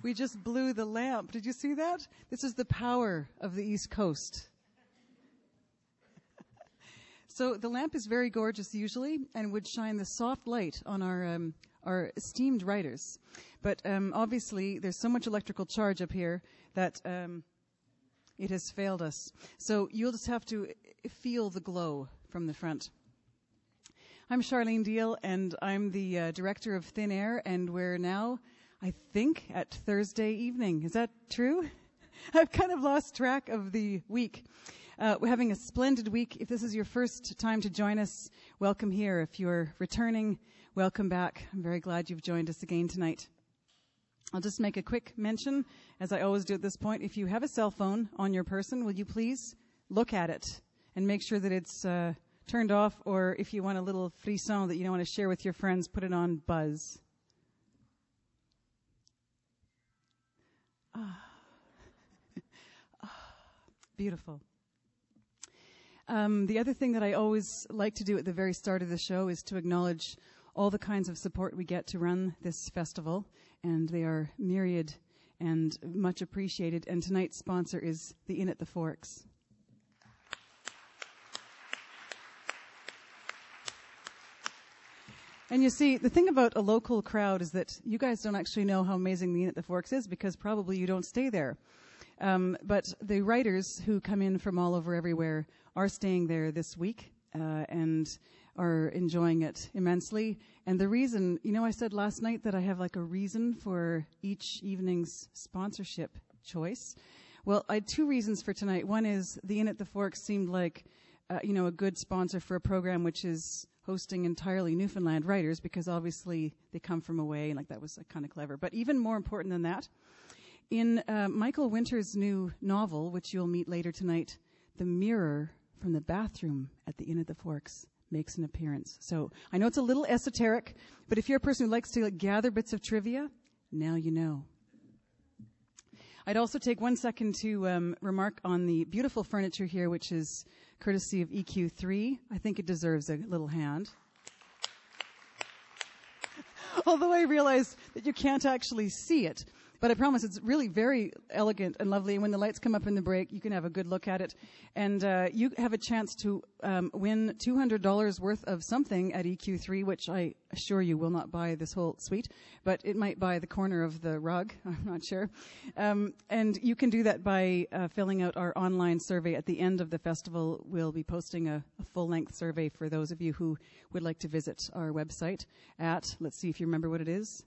We just blew the lamp. Did you see that? This is the power of the East Coast. So the lamp is very gorgeous usually and would shine the soft light on our esteemed writers. But obviously there's so much electrical charge up here that it has failed us. So you'll just have to feel the glow from the front. I'm Charlene Deal, and I'm the director of Thin Air, and we're now, I think, at Thursday evening. Is that true? I've kind of lost track of the week. We're having a splendid week. If this is your first time to join us, welcome here. If you're returning, welcome back. I'm very glad you've joined us again tonight. I'll just make a quick mention, as I always do at this point. If you have a cell phone on your person, will you please look at it and make sure that it's turned off, or if you want a little frisson that you don't want to share with your friends, put it on buzz. Beautiful. The other thing that I always like to do at the very start of the show is to acknowledge all the kinds of support we get to run this festival, and they are myriad and much appreciated. And tonight's sponsor is the Inn at the Forks. And you see, the thing about a local crowd is that you guys don't actually know how amazing the Inn at the Forks is because probably you don't stay there. But the writers who come in from all over everywhere are staying there this week and are enjoying it immensely. And the reason, I said last night that I have like a reason for each evening's sponsorship choice. Well, I had two reasons for tonight. One is the Inn at the Forks seemed like, a good sponsor for a program which is hosting entirely Newfoundland writers, because obviously they come from away, and like that was kind of clever. But even more important than that, in Michael Winter's new novel, which you'll meet later tonight, the mirror from the bathroom at the Inn at the Forks makes an appearance. So I know it's a little esoteric, but if you're a person who likes to gather bits of trivia, now you know. I'd also take 1 second to remark on the beautiful furniture here, which is courtesy of EQ3. I think it deserves a little hand. Although I realize that you can't actually see it. But I promise it's really very elegant and lovely. And when the lights come up in the break, you can have a good look at it. And you have a chance to win $200 worth of something at EQ3, which I assure you will not buy this whole suite, but it might buy the corner of the rug. I'm not sure. And you can do that by filling out our online survey. At the end of the festival, we'll be posting a full-length survey for those of you who would like to visit our website at, let's see if you remember what it is.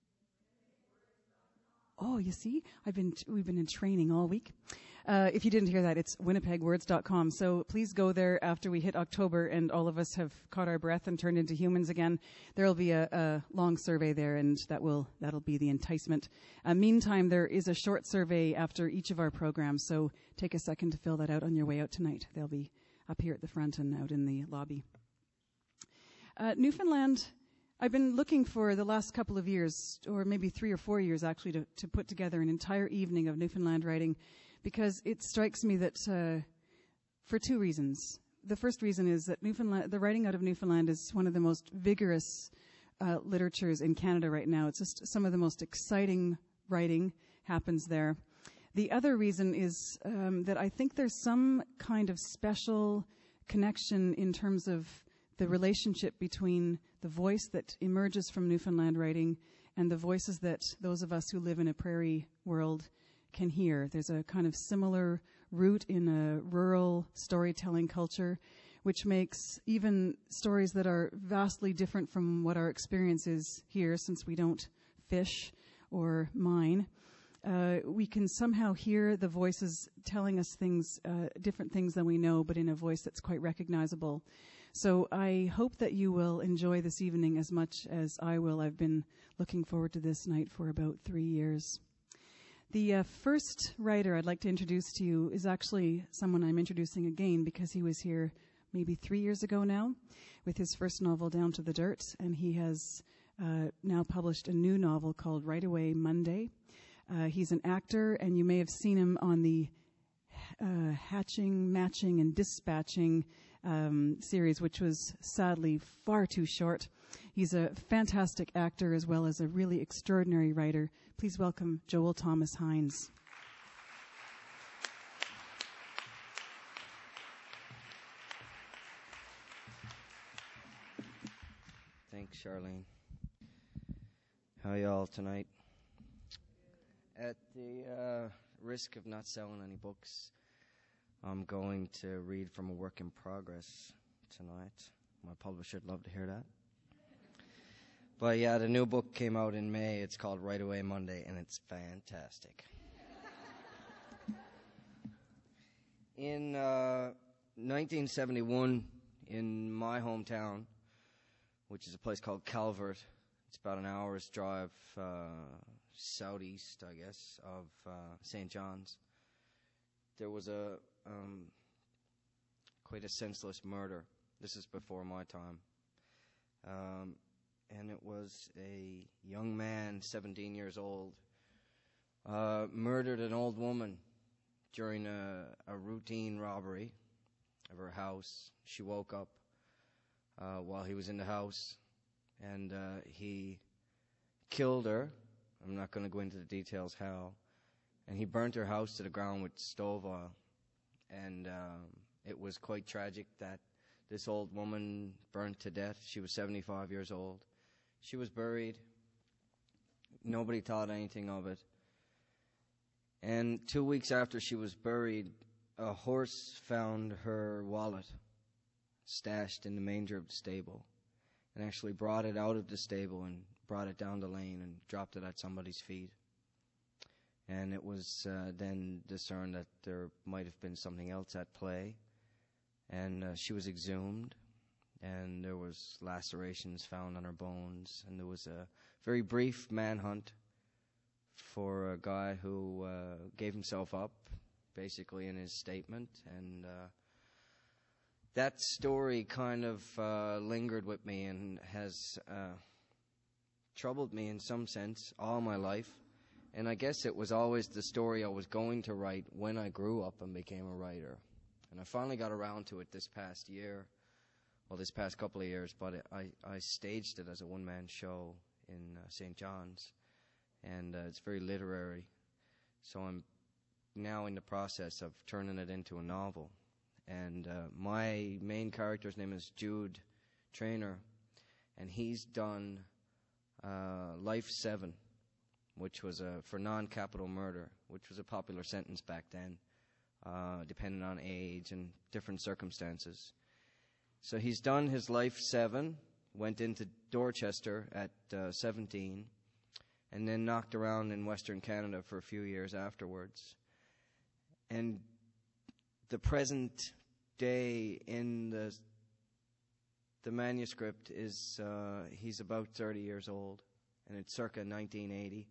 Oh, you see, we've been in training all week. If you didn't hear that, it's winnipegwords.com. So please go there after we hit October and all of us have caught our breath and turned into humans again. There'll be a long survey there, and that'll be the enticement. Meantime, there is a short survey after each of our programs, so take a second to fill that out on your way out tonight. They'll be up here at the front and out in the lobby. Newfoundland. I've been looking for the last couple of years, or maybe 3 or 4 years actually, to put together an entire evening of Newfoundland writing, because it strikes me that for two reasons. The first reason is that the writing out of Newfoundland is one of the most vigorous literatures in Canada right now. It's just some of the most exciting writing happens there. The other reason is that I think there's some kind of special connection in terms of the relationship between the voice that emerges from Newfoundland writing and the voices that those of us who live in a prairie world can hear. There's a kind of similar root in a rural storytelling culture, which makes even stories that are vastly different from what our experience is here, since we don't fish or mine. We can somehow hear the voices telling us things, different things than we know, but in a voice that's quite recognizable. So I hope that you will enjoy this evening as much as I will. I've been looking forward to this night for about 3 years. The first writer I'd like to introduce to you is actually someone I'm introducing again, because he was here maybe 3 years ago now with his first novel, Down to the Dirt, and he has now published a new novel called Right Away Monday. He's an actor, and you may have seen him on the Hatching, Matching, and Dispatching series, which was sadly far too short. He's a fantastic actor as well as a really extraordinary writer. Please welcome Joel Thomas Hines. Thanks, Charlene. How are y'all tonight? At the risk of not selling any books, I'm going to read from a work in progress tonight. My publisher'd love to hear that. But yeah, the new book came out in May. It's called Right Away Monday, and it's fantastic. In 1971, in my hometown, which is a place called Calvert, it's about an hour's drive southeast, I guess, of St. John's. There was quite a senseless murder. This is before my time. And it was a young man, 17 years old, murdered an old woman during a routine robbery of her house. She woke up while he was in the house, and he killed her. I'm not going to go into the details how. And he burnt her house to the ground with stove oil. And it was quite tragic that this old woman burnt to death. She was 75 years old. She was buried. Nobody thought anything of it. And 2 weeks after she was buried, a horse found her wallet stashed in the manger of the stable, and actually brought it out of the stable and brought it down the lane and dropped it at somebody's feet. And it was then discerned that there might have been something else at play. And she was exhumed, and there was lacerations found on her bones. And there was a very brief manhunt for a guy who gave himself up, basically, in his statement. And that story kind of lingered with me and has troubled me in some sense all my life. And I guess it was always the story I was going to write when I grew up and became a writer. And I finally got around to it this past year, well, this past couple of years, but I staged it as a one-man show in St. John's, and it's very literary. So I'm now in the process of turning it into a novel. And my main character's name is Jude Traynor, and he's done Life 7, which was for non-capital murder, which was a popular sentence back then, depending on age and different circumstances. So he's done his Life 7, went into Dorchester at 17, and then knocked around in Western Canada for a few years afterwards. And the present day in the manuscript is he's about 30 years old, and it's circa 1980.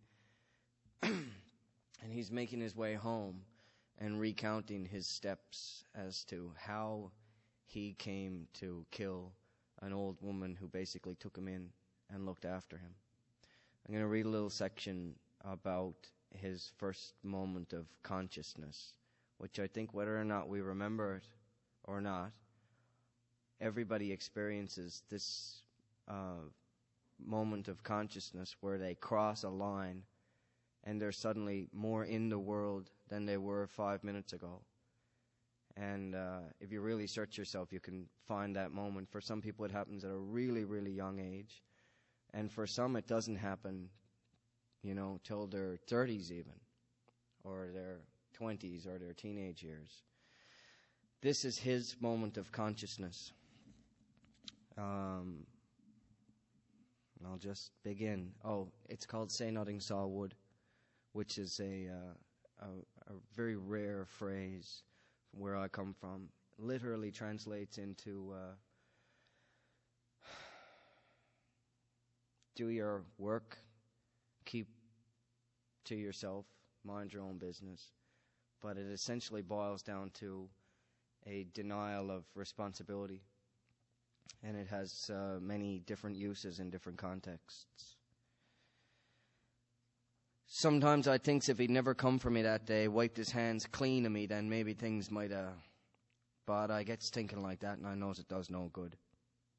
And he's making his way home and recounting his steps as to how he came to kill an old woman who basically took him in and looked after him. I'm going to read a little section about his first moment of consciousness, which I think whether or not we remember it or not, everybody experiences this moment of consciousness where they cross a line and they're suddenly more in the world than they were 5 minutes ago. And if you really search yourself, you can find that moment. For some people, it happens at a really, really young age. And for some, it doesn't happen, till their 30s even, or their 20s, or their teenage years. This is his moment of consciousness. I'll just begin. It's called Say Nothing Saw Wood, which is a very rare phrase from where I come from. Literally translates into do your work, keep to yourself, mind your own business. But it essentially boils down to a denial of responsibility. And it has many different uses in different contexts. Sometimes I thinks if he'd never come for me that day, wiped his hands clean of me, then maybe things might but I gets thinking like that, and I knows it does no good.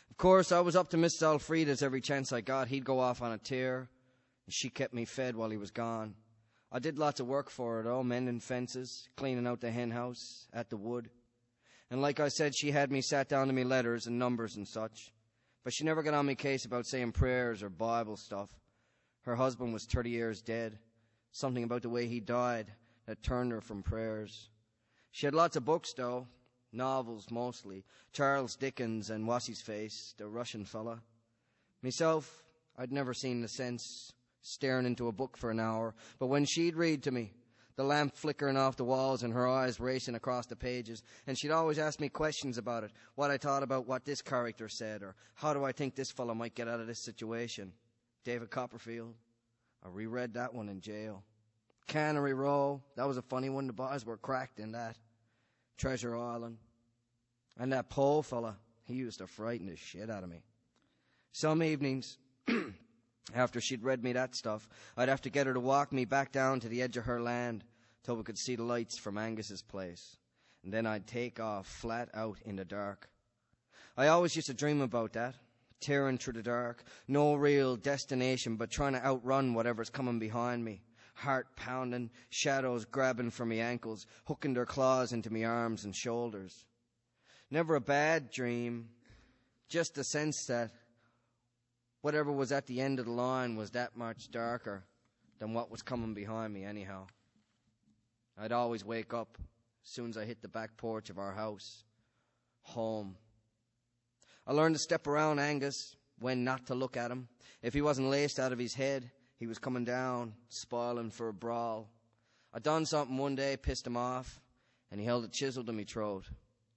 Of course, I was up to Miss Alfreda's every chance I got. He'd go off on a tear, and she kept me fed while he was gone. I did lots of work for her, though, mending fences, cleaning out the hen house, at the wood. And like I said, she had me sat down to me letters and numbers and such. But she never got on me case about saying prayers or Bible stuff. Her husband was 30 years dead. Something about the way he died that turned her from prayers. She had lots of books, though. Novels, mostly. Charles Dickens and What's-His-Face, the Russian fella. Myself, I'd never seen the sense staring into a book for an hour. But when she'd read to me, the lamp flickering off the walls and her eyes racing across the pages, and she'd always ask me questions about it, what I thought about what this character said, or how do I think this fella might get out of this situation. David Copperfield. I reread that one in jail. Cannery Row. That was a funny one. The boys were cracked in that. Treasure Island. And that Poe fella, he used to frighten the shit out of me. Some evenings, after she'd read me that stuff, I'd have to get her to walk me back down to the edge of her land till we could see the lights from Angus's place. And then I'd take off flat out in the dark. I always used to dream about that, tearing through the dark, no real destination but trying to outrun whatever's coming behind me. Heart pounding, shadows grabbing for me ankles, hooking their claws into me arms and shoulders. Never a bad dream, just the sense that whatever was at the end of the line was that much darker than what was coming behind me anyhow. I'd always wake up as soon as I hit the back porch of our house. Home. I learned to step around Angus, when not to look at him. If he wasn't laced out of his head, he was coming down, spoiling for a brawl. I done something one day, pissed him off, and he held a chisel to me throat.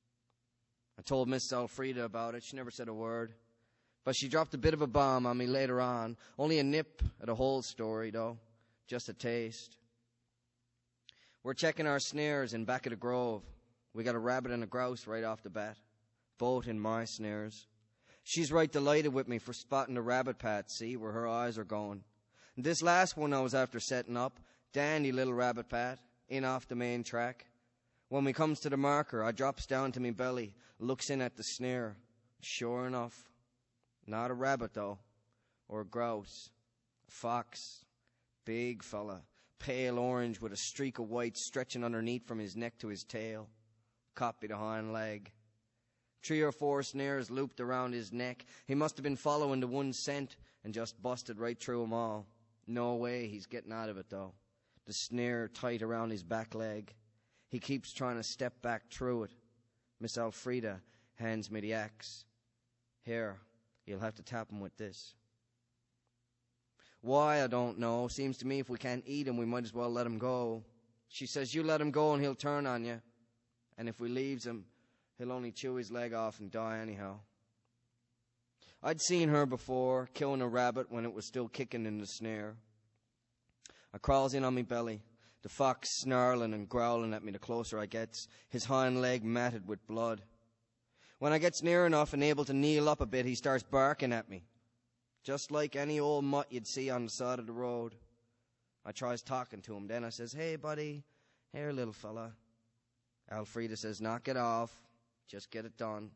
I told Miss Alfreda about it. She never said a word. But she dropped a bit of a bomb on me later on. Only a nip at a whole story, though. Just a taste. We're checking our snares in back of the grove. We got a rabbit and a grouse right off the bat. Both in my snares. She's right delighted with me for spotting the rabbit pat, see, where her eyes are going. And this last one I was after setting up, dandy little rabbit pat, in off the main track. When we comes to the marker, I drops down to me belly, looks in at the snare. Sure enough, not a rabbit though, or a grouse, a fox, big fella, pale orange with a streak of white stretching underneath from his neck to his tail, copied a hind leg. 3 or 4 snares looped around his neck. He must have been following the one scent and just busted right through 'em all. No way he's getting out of it, though. The snare tight around his back leg. He keeps trying to step back through it. Miss Alfreda hands me the axe. Here, you'll have to tap him with this. Why, I don't know. Seems to me if we can't eat him, we might as well let him go. She says, you let him go and he'll turn on you. And if we leaves him, he'll only chew his leg off and die anyhow. I'd seen her before, killing a rabbit when it was still kicking in the snare. I crawls in on me belly, the fox snarling and growling at me the closer I gets, his hind leg matted with blood. When I gets near enough and able to kneel up a bit, he starts barking at me, just like any old mutt you'd see on the side of the road. I tries talking to him. Then I says, hey, buddy, here, little fella. Alfreda says, knock it off. Just get it done.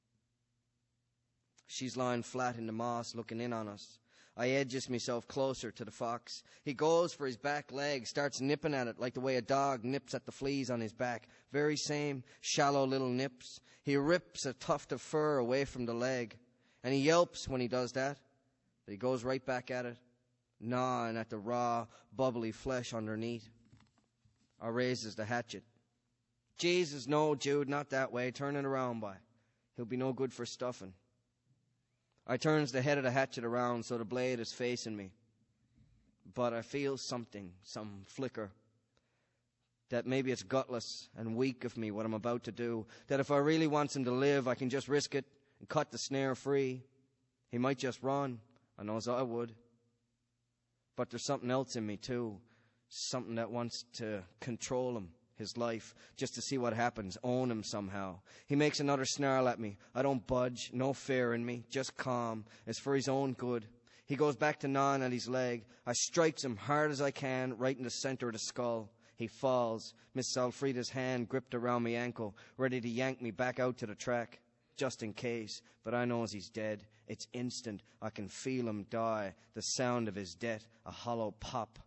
She's lying flat in the moss looking in on us. I edges myself closer to the fox. He goes for his back leg, starts nipping at it like the way a dog nips at the fleas on his back. Very same shallow little nips. He rips a tuft of fur away from the leg. And he yelps when he does that. But he goes right back at it, gnawing at the raw, bubbly flesh underneath. I raises the hatchet. Jesus, no, Jude, not that way. Turn it around, boy. He'll be no good for stuffing. I turns the head of the hatchet around so the blade is facing me. But I feel something, some flicker. That maybe it's gutless and weak of me what I'm about to do. That if I really wants him to live, I can just risk it and cut the snare free. He might just run. I knows I would. But there's something else in me too. Something that wants to control him. His life, just to see what happens, own him somehow. He makes another snarl at me. I don't budge, no fear in me, just calm. It's for his own good. He goes back to gnawing at his leg. I strikes him hard as I can, right in the center of the skull. He falls. Miss Alfreda's hand gripped around my ankle, ready to yank me back out to the track. just in case, but I knows he's dead. It's instant. I can feel him die. The sound of his death, a hollow pop.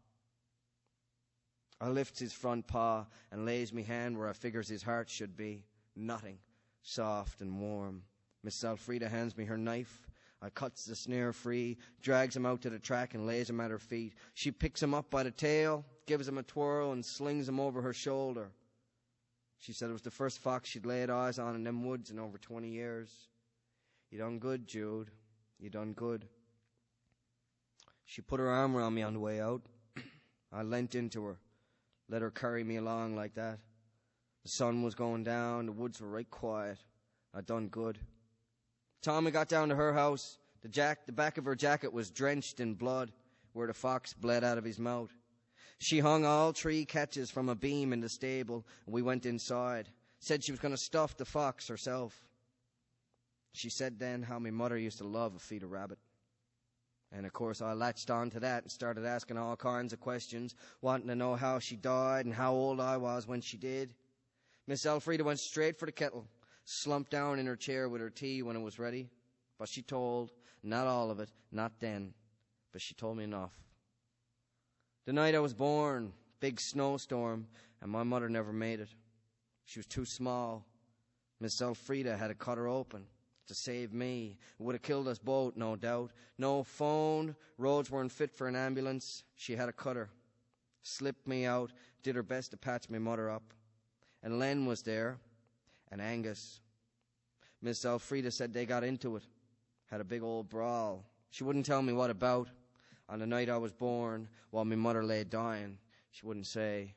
I lifts his front paw and lays me hand where I figures his heart should be. Nothing. Soft and warm. Miss Elfrida hands me her knife. I cuts the snare free, drags him out to the track and lays him at her feet. She picks him up by the tail, gives him a twirl and slings him over her shoulder. She said it was the first fox she'd laid eyes on in them woods in over 20 years. You done good, Jude. You done good. She put her arm around me on the way out. I leant into her, let her carry me along like that. The sun was going down, the woods were right quiet. I done good. Tommy got down to her house. The back of her jacket was drenched in blood, where the fox bled out of his mouth. She hung all 3 catches from a beam in the stable, and we went inside. Said she was going to stuff the fox herself. She said then how my mother used to love a feed of rabbit. And of course I latched on to that and started asking all kinds of questions, wanting to know how she died and how old I was when she did. Miss Elfrida went straight for the kettle, slumped down in her chair with her tea when it was ready. But she told, not all of it, not then, but she told me enough. The night I was born, big snowstorm, and my mother never made it. She was too small. Miss Elfrida had to cut her open to save me. It would have killed us both, no doubt. No phone, roads weren't fit for an ambulance. She had to cut her. Slipped me out, did her best to patch my mother up. And Len was there, and Angus. Miss Elfrida said they got into it. Had a big old brawl. She wouldn't tell me what about. On the night I was born, while my mother lay dying, she wouldn't say.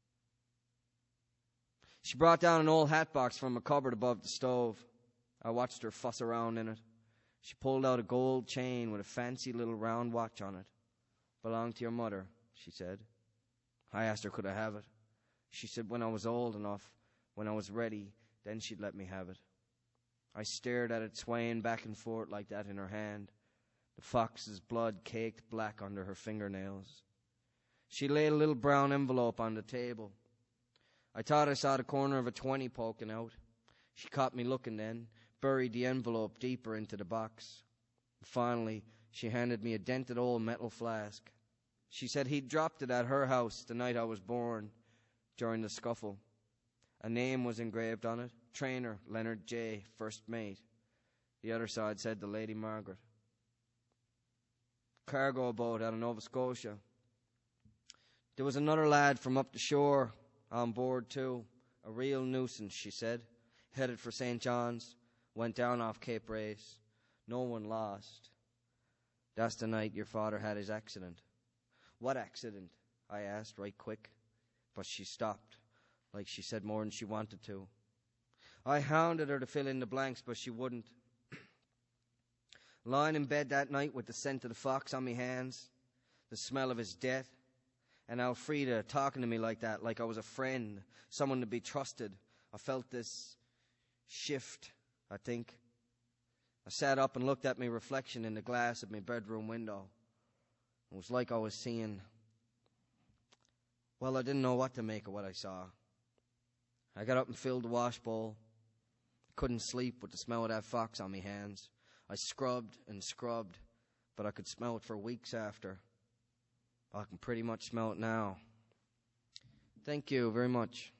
She brought down an old hat box from a cupboard above the stove. I watched her fuss around in it. She pulled out a gold chain with a fancy little round watch on it. Belonged to your mother, she said. I asked her could I have it. She said when I was old enough, when I was ready, then she'd let me have it. I stared at it swaying back and forth like that in her hand. The fox's blood caked black under her fingernails. She laid a little brown envelope on the table. I thought I saw the corner of a 20 poking out. She caught me looking then, buried the envelope deeper into the box. Finally, she handed me a dented old metal flask. She said he'd dropped it at her house the night I was born, during the scuffle. A name was engraved on it, Trainer Leonard J., first mate. The other side said the Lady Margaret. Cargo boat out of Nova Scotia. There was another lad from up the shore on board too. A real nuisance, she said. Headed for St. John's. Went down off Cape Race. No one lost. That's the night your father had his accident. What accident? I asked right quick. But she stopped, like she said more than she wanted to. I hounded her to fill in the blanks, but she wouldn't. Lying in bed that night with the scent of the fox on me hands, the smell of his death, and Elfrida talking to me like that, like I was a friend, someone to be trusted. I felt this shift, I think. I sat up and looked at my reflection in the glass of my bedroom window. It was like I was seeing... Well, I didn't know what to make of what I saw. I got up and filled the wash bowl. Couldn't sleep with the smell of that fox on me hands. I scrubbed and scrubbed, but I could smell it for weeks after. I can pretty much smell it now. Thank you very much.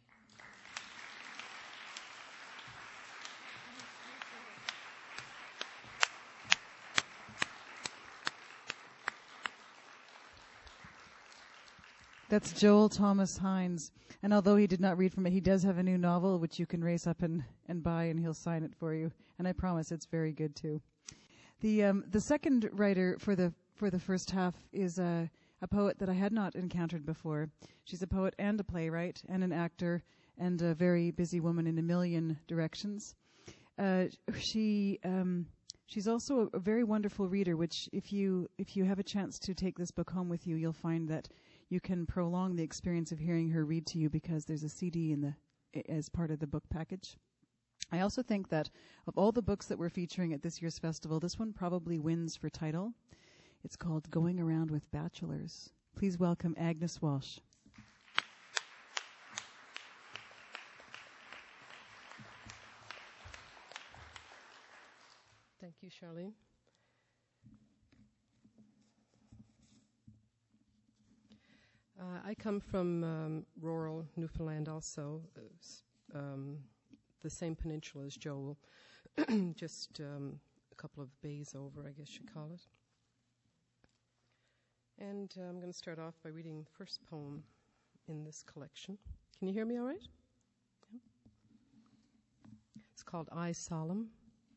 That's Joel Thomas Hines. And although he did not read from it, he does have a new novel which you can race up and buy, and he'll sign it for you. And I promise it's very good too. The second writer for the first half is a poet that I had not encountered before. She's a poet and a playwright and an actor and a very busy woman in a million directions. She's also a very wonderful reader, which if you have a chance to take this book home with you, you'll find that you can prolong the experience of hearing her read to you because there's a CD as part of the book package. I also think that of all the books that we're featuring at this year's festival, this one probably wins for title. It's called Going Around with Bachelors. Please welcome Agnes Walsh. Thank you, Charlene. I come from rural Newfoundland also, the same peninsula as Joel, just a couple of bays over, I guess you'd call it. And I'm going to start off by reading the first poem in this collection. Can you hear me all right? Yeah. It's called I Solemn.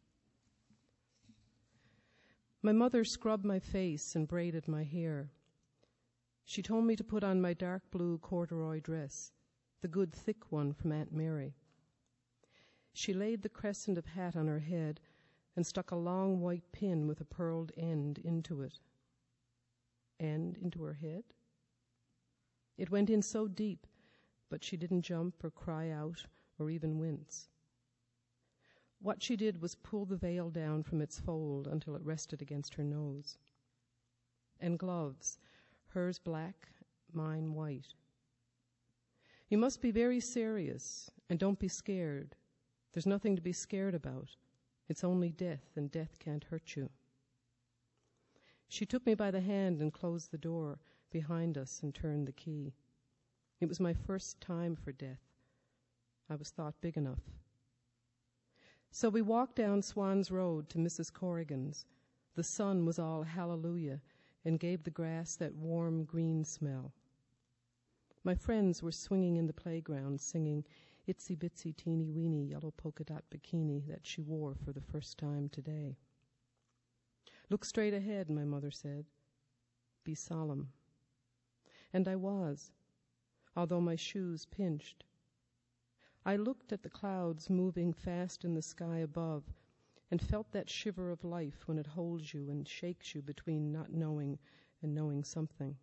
My mother scrubbed my face and braided my hair. She told me to put on my dark blue corduroy dress, the good thick one from Aunt Mary. She laid the crescent of hat on her head and stuck a long white pin with a pearled end into it. And into her head? It went in so deep, but she didn't jump or cry out or even wince. What she did was pull the veil down from its fold until it rested against her nose. And gloves, hers black, mine white. You must be very serious, and don't be scared. There's nothing to be scared about. It's only death, and death can't hurt you. She took me by the hand and closed the door behind us and turned the key. It was my first time for death. I was thought big enough. So we walked down Swan's Road to Mrs. Corrigan's. The sun was all hallelujah and gave the grass that warm green smell. My friends were swinging in the playground singing Itsy Bitsy Teeny Weeny Yellow Polka Dot Bikini that she wore for the first time today. Look straight ahead, my mother said. Be solemn. And I was, although my shoes pinched. I looked at the clouds moving fast in the sky above and felt that shiver of life when it holds you and shakes you between not knowing and knowing something.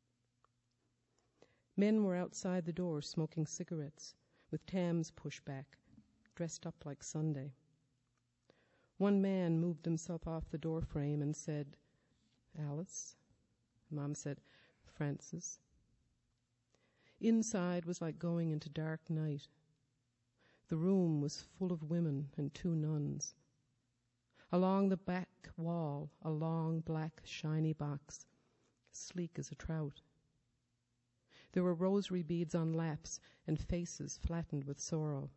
Men were outside the door smoking cigarettes, with tams pushed back, dressed up like Sunday. One man moved himself off the doorframe and said, Alice. Mom said, Francis. Inside was like going into dark night. The room was full of women and 2 nuns. Along the back wall, a long, black, shiny box, sleek as a trout. There were rosary beads on laps and faces flattened with sorrow.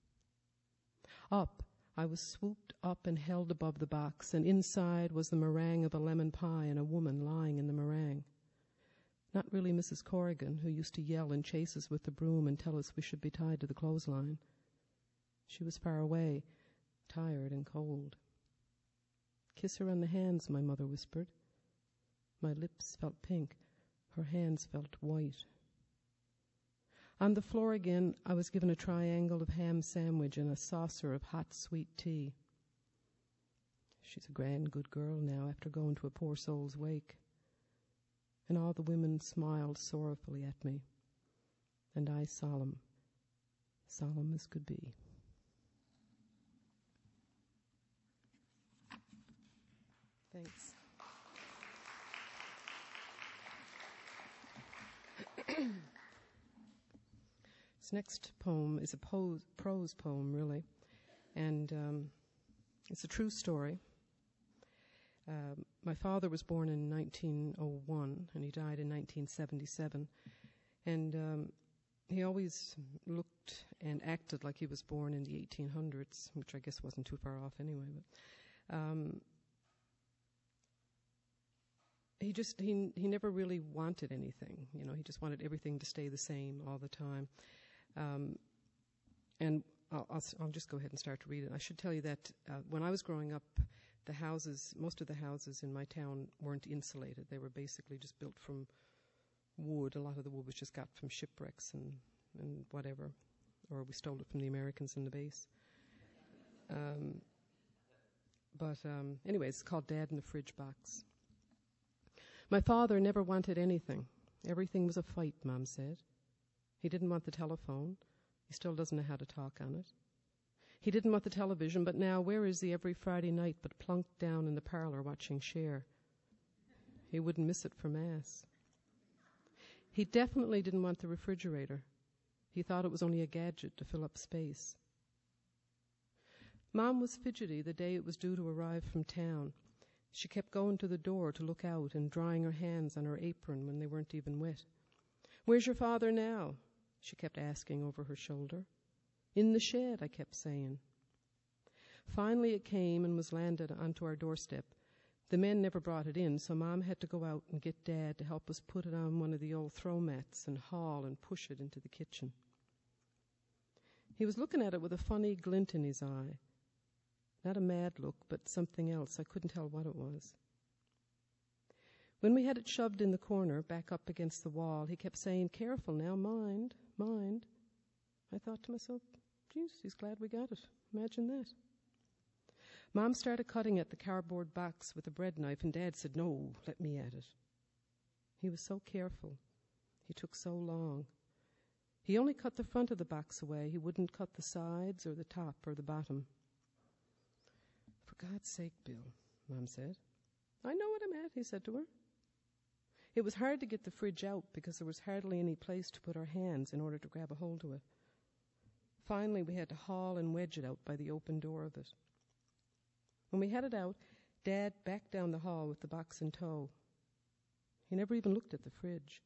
Up, I was swooped up and held above the box, and inside was the meringue of a lemon pie and a woman lying in the meringue. Not really Mrs. Corrigan, who used to yell and chase us with the broom and tell us we should be tied to the clothesline. She was far away, tired and cold. Kiss her on the hands, my mother whispered. My lips felt pink. Her hands felt white. On the floor again, I was given a triangle of ham sandwich and a saucer of hot, sweet tea. She's a grand good girl now after going to a poor soul's wake. And all the women smiled sorrowfully at me. And I solemn as could be. Thanks. This next poem is a prose poem, really, and it's a true story. My father was born in 1901, and he died in 1977, and he always looked and acted like he was born in the 1800s, which I guess wasn't too far off anyway, but he never really wanted anything. You know, he just wanted everything to stay the same all the time. And I'll just go ahead and start to read it. I should tell you that when I was growing up, most of the houses in my town weren't insulated. They were basically just built from wood. A lot of the wood was just got from shipwrecks and whatever, or we stole it from the Americans in the base. But anyway, it's called Dad in the Fridge Box. My father never wanted anything. Everything was a fight, Mom said. He didn't want the telephone. He still doesn't know how to talk on it. He didn't want the television, but now where is he every Friday night but plunked down in the parlor watching Cher? He wouldn't miss it for Mass. He definitely didn't want the refrigerator. He thought it was only a gadget to fill up space. Mom was fidgety the day it was due to arrive from town. She kept going to the door to look out and drying her hands on her apron when they weren't even wet. "Where's your father now?" she kept asking over her shoulder. "In the shed," I kept saying. Finally it came and was landed onto our doorstep. The men never brought it in, so Mom had to go out and get Dad to help us put it on one of the old throw mats and haul and push it into the kitchen. He was looking at it with a funny glint in his eye. Not a mad look, but something else. I couldn't tell what it was. When we had it shoved in the corner, back up against the wall, he kept saying, "Careful now, mind, mind." I thought to myself, geez, he's glad we got it. Imagine that. Mom started cutting at the cardboard box with a bread knife, and Dad said, "No, let me at it." He was so careful. He took so long. He only cut the front of the box away. He wouldn't cut the sides or the top or the bottom. "For God's sake, Bill," Mom said. "I know what I'm at," he said to her. It was hard to get the fridge out because there was hardly any place to put our hands in order to grab a hold of it. Finally, we had to haul and wedge it out by the open door of it. When we had it out, Dad backed down the hall with the box in tow. He never even looked at the fridge.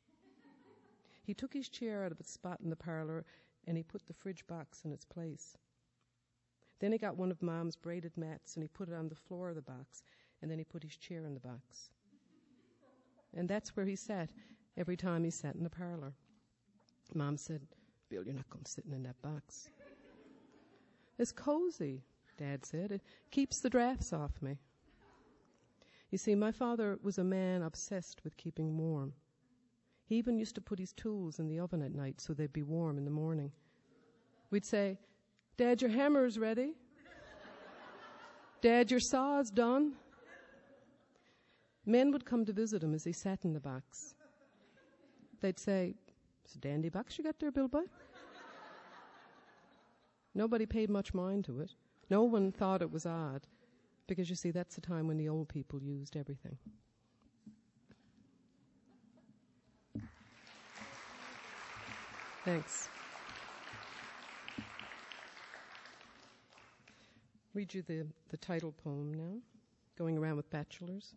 He took his chair out of its spot in the parlor and he put the fridge box in its place. Then he got one of Mom's braided mats and he put it on the floor of the box, and then he put his chair in the box. And that's where he sat every time he sat in the parlor. Mom said, "Bill, you're not going sitting in that box." "It's cozy," Dad said. "It keeps the drafts off me." You see, my father was a man obsessed with keeping warm. He even used to put his tools in the oven at night so they'd be warm in the morning. We'd say, "Dad, your hammer's ready. Dad, your saw's done." Men would come to visit him as he sat in the box. They'd say, "It's a dandy box you got there, Bill Boy." Nobody paid much mind to it. No one thought it was odd, because you see, that's the time when the old people used everything. Thanks. Read you the title poem now, Going Around with Bachelors.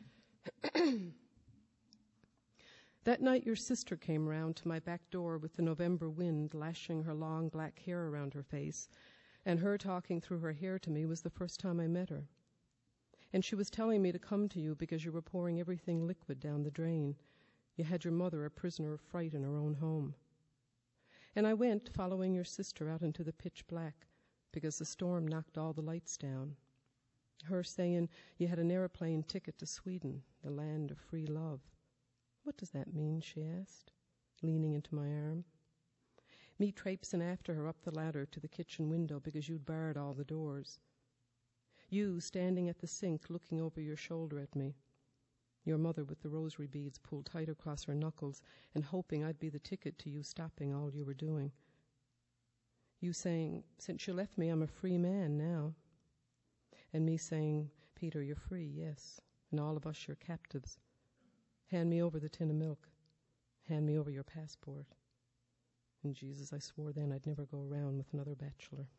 That night your sister came round to my back door with the November wind lashing her long black hair around her face, and her talking through her hair to me was the first time I met her. And she was telling me to come to you because you were pouring everything liquid down the drain. You had your mother a prisoner of fright in her own home. And I went, following your sister out into the pitch black, because the storm knocked all the lights down. Her saying you had an airplane ticket to Sweden, the land of free love. "What does that mean?" she asked, leaning into my arm. Me traipsing after her up the ladder to the kitchen window because you'd barred all the doors. You standing at the sink looking over your shoulder at me. Your mother with the rosary beads pulled tight across her knuckles and hoping I'd be the ticket to you stopping all you were doing. You saying, "Since you left me, I'm a free man now." And me saying, "Peter, you're free, yes, and all of us, you're captives. Hand me over the tin of milk. Hand me over your passport." And Jesus, I swore then I'd never go around with another bachelor.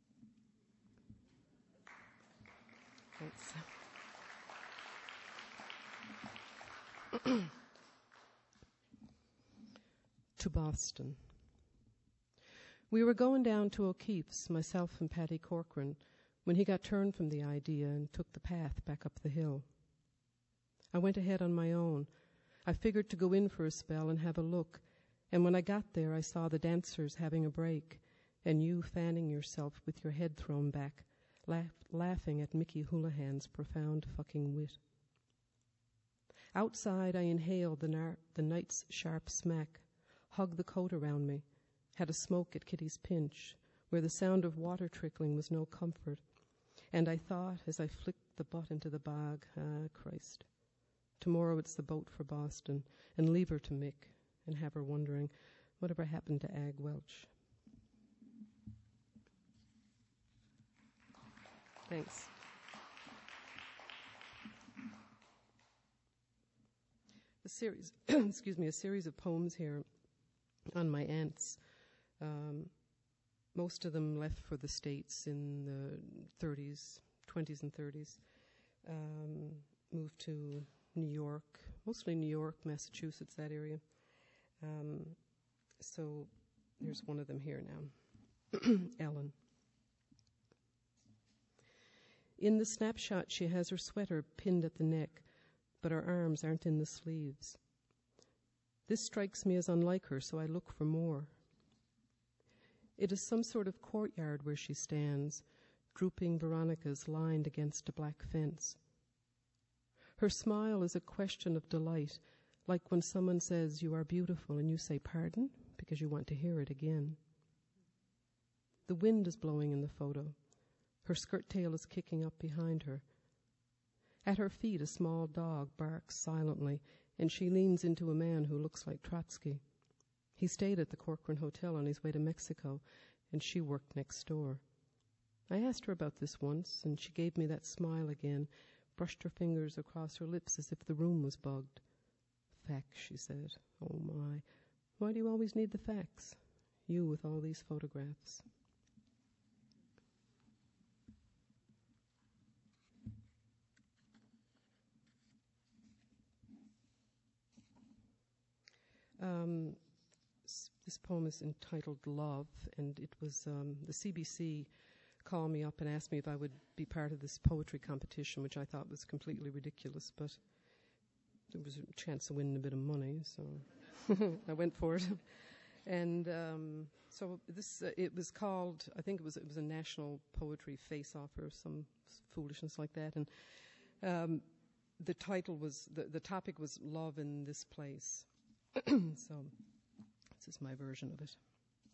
Thanks. To Boston. We were going down to O'Keefe's, myself and Paddy Corcoran, when he got turned from the idea and took the path back up the hill. I went ahead on my own. I figured to go in for a spell and have a look, and when I got there I saw the dancers having a break, and you fanning yourself with your head thrown back, laughing at Mickey Houlihan's profound fucking wit. Outside I inhaled the night's sharp smack, hugged the coat around me, had a smoke at Kitty's Pinch, where the sound of water trickling was no comfort, and I thought, as I flicked the butt into the bog, Christ, tomorrow it's the boat for Boston, and leave her to Mick, and have her wondering whatever happened to Ag Welch. Thanks. A series of poems here on my aunts. Most of them left for the States in the 20s and 30s. Moved to New York, mostly New York, Massachusetts, that area. So there's one of them here now, Ellen. In the snapshot, she has her sweater pinned at the neck, but her arms aren't in the sleeves. This strikes me as unlike her, so I look for more. It is some sort of courtyard where she stands, drooping veronicas lined against a black fence. Her smile is a question of delight, like when someone says, "You are beautiful," and you say, "Pardon?" because you want to hear it again. The wind is blowing in the photo. Her skirt tail is kicking up behind her. At her feet, a small dog barks silently, and she leans into a man who looks like Trotsky. He stayed at the Corcoran Hotel on his way to Mexico, and she worked next door. I asked her about this once, and she gave me that smile again, brushed her fingers across her lips as if the room was bugged. "Facts," she said. "Oh, my. Why do you always need the facts? You with all these photographs." This poem is entitled Love, and it was the CBC called me up and asked me if I would be part of this poetry competition, which I thought was completely ridiculous, but there was a chance of winning a bit of money, so I went for it. And so this, it was called, I think it was a National Poetry Face-Off or some foolishness like that, and the title was, the topic was Love in This Place. So this is my version of it.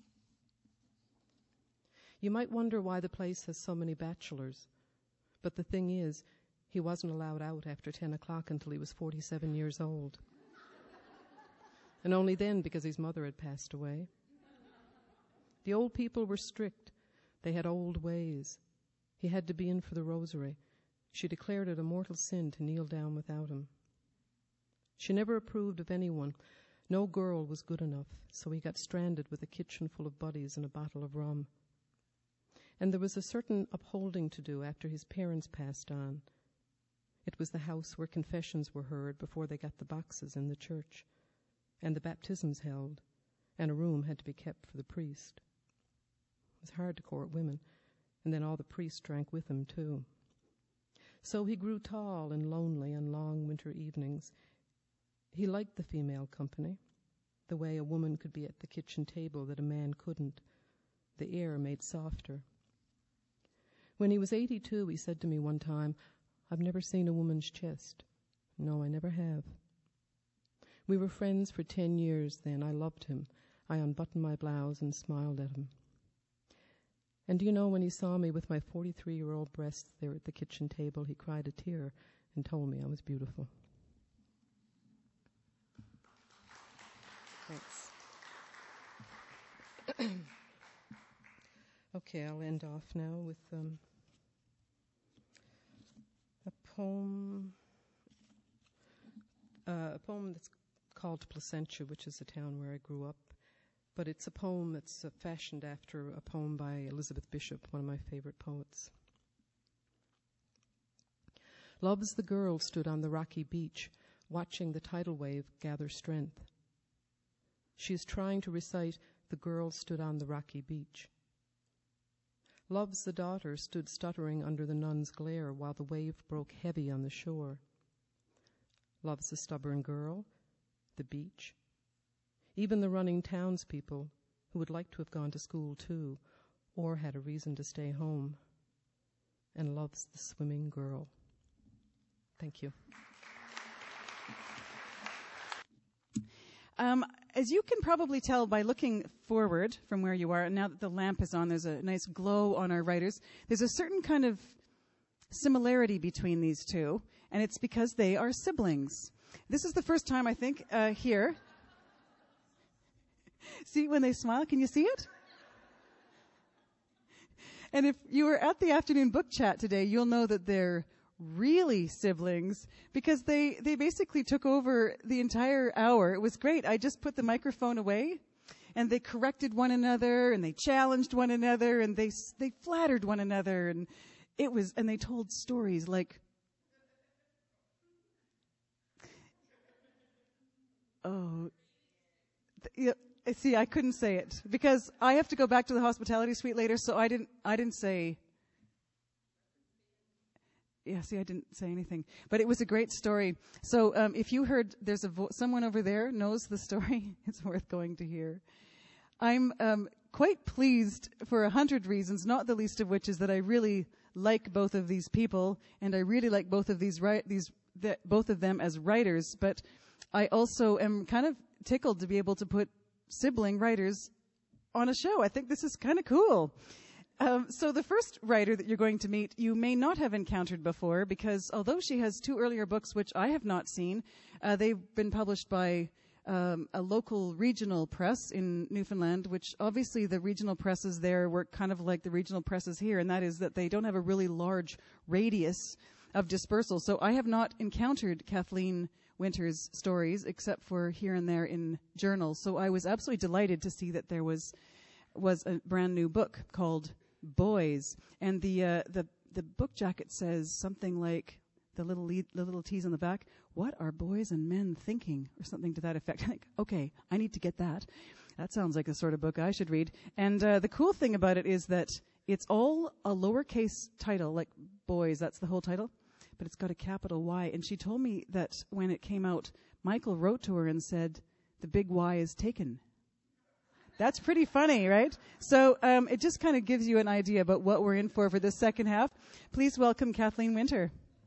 You might wonder why the place has so many bachelors, but the thing is, he wasn't allowed out after 10 o'clock until he was 47 years old. And only then because his mother had passed away. The old people were strict. They had old ways. He had to be in for the rosary. She declared it a mortal sin to kneel down without him. She never approved of anyone. No girl was good enough, so he got stranded with a kitchen full of buddies and a bottle of rum. And there was a certain upholding to do after his parents passed on. It was the house where confessions were heard before they got the boxes in the church, and the baptisms held, and a room had to be kept for the priest. It was hard to court women, and then all the priests drank with him, too. So he grew tall and lonely on long winter evenings. He liked the female company, the way a woman could be at the kitchen table that a man couldn't, the air made softer. When he was 82, he said to me one time, "I've never seen a woman's chest." No, I never have. We were friends for 10 years then. I loved him. I unbuttoned my blouse and smiled at him. And do you know, when he saw me with my 43-year-old breasts there at the kitchen table, he cried a tear and told me I was beautiful. Thanks. Okay, I'll end off now with a poem that's called Placentia, which is a town where I grew up. But it's a poem that's fashioned after a poem by Elizabeth Bishop, one of my favorite poets. Love's the girl stood on the rocky beach, watching the tidal wave gather strength. She is trying to recite, "The girl stood on the rocky beach." Love's the daughter stood stuttering under the nun's glare while the wave broke heavy on the shore. Love's the stubborn girl, the beach, even the running townspeople who would like to have gone to school too, or had a reason to stay home. And love's the swimming girl. Thank you. As you can probably tell by looking forward from where you are, and now that the lamp is on, there's a nice glow on our writers. There's a certain kind of similarity between these two, and it's because they are siblings. This is the first time, I think, here. See when they smile? Can you see it? And if you were at the afternoon book chat today, you'll know that they're really siblings, because they basically took over the entire hour. It was great. I just put the microphone away, and they corrected one another, and they challenged one another, and they flattered one another, and they told stories like, see, I couldn't say it because I have to go back to the hospitality suite later, so I didn't say. Yeah, see, I didn't say anything, but it was a great story. So, if you heard, there's someone over there knows the story. It's worth going to hear. I'm quite pleased for 100 reasons, not the least of which is that I really like both of these people, and I really like both of both of them as writers. But I also am kind of tickled to be able to put sibling writers on a show. I think this is kind of cool. So the first writer that you're going to meet, you may not have encountered before, because although she has 2 earlier books, which I have not seen, they've been published by a local regional press in Newfoundland, which obviously the regional presses there work kind of like the regional presses here, and that is that they don't have a really large radius of dispersal. So I have not encountered Kathleen Winter's stories except for here and there in journals. So I was absolutely delighted to see that there was a brand new book called Boys, and the book jacket says something like the little T's on the back. What are boys and men thinking, or something to that effect? I think, okay, I need to get that. That sounds like the sort of book I should read. And the cool thing about it is that it's all a lowercase title, like Boys. That's the whole title, but it's got a capital Y. And she told me that when it came out, Michael wrote to her and said, "The big Y is taken." That's pretty funny, right? So it just kind of gives you an idea about what we're in for this second half. Please welcome Kathleen Winter.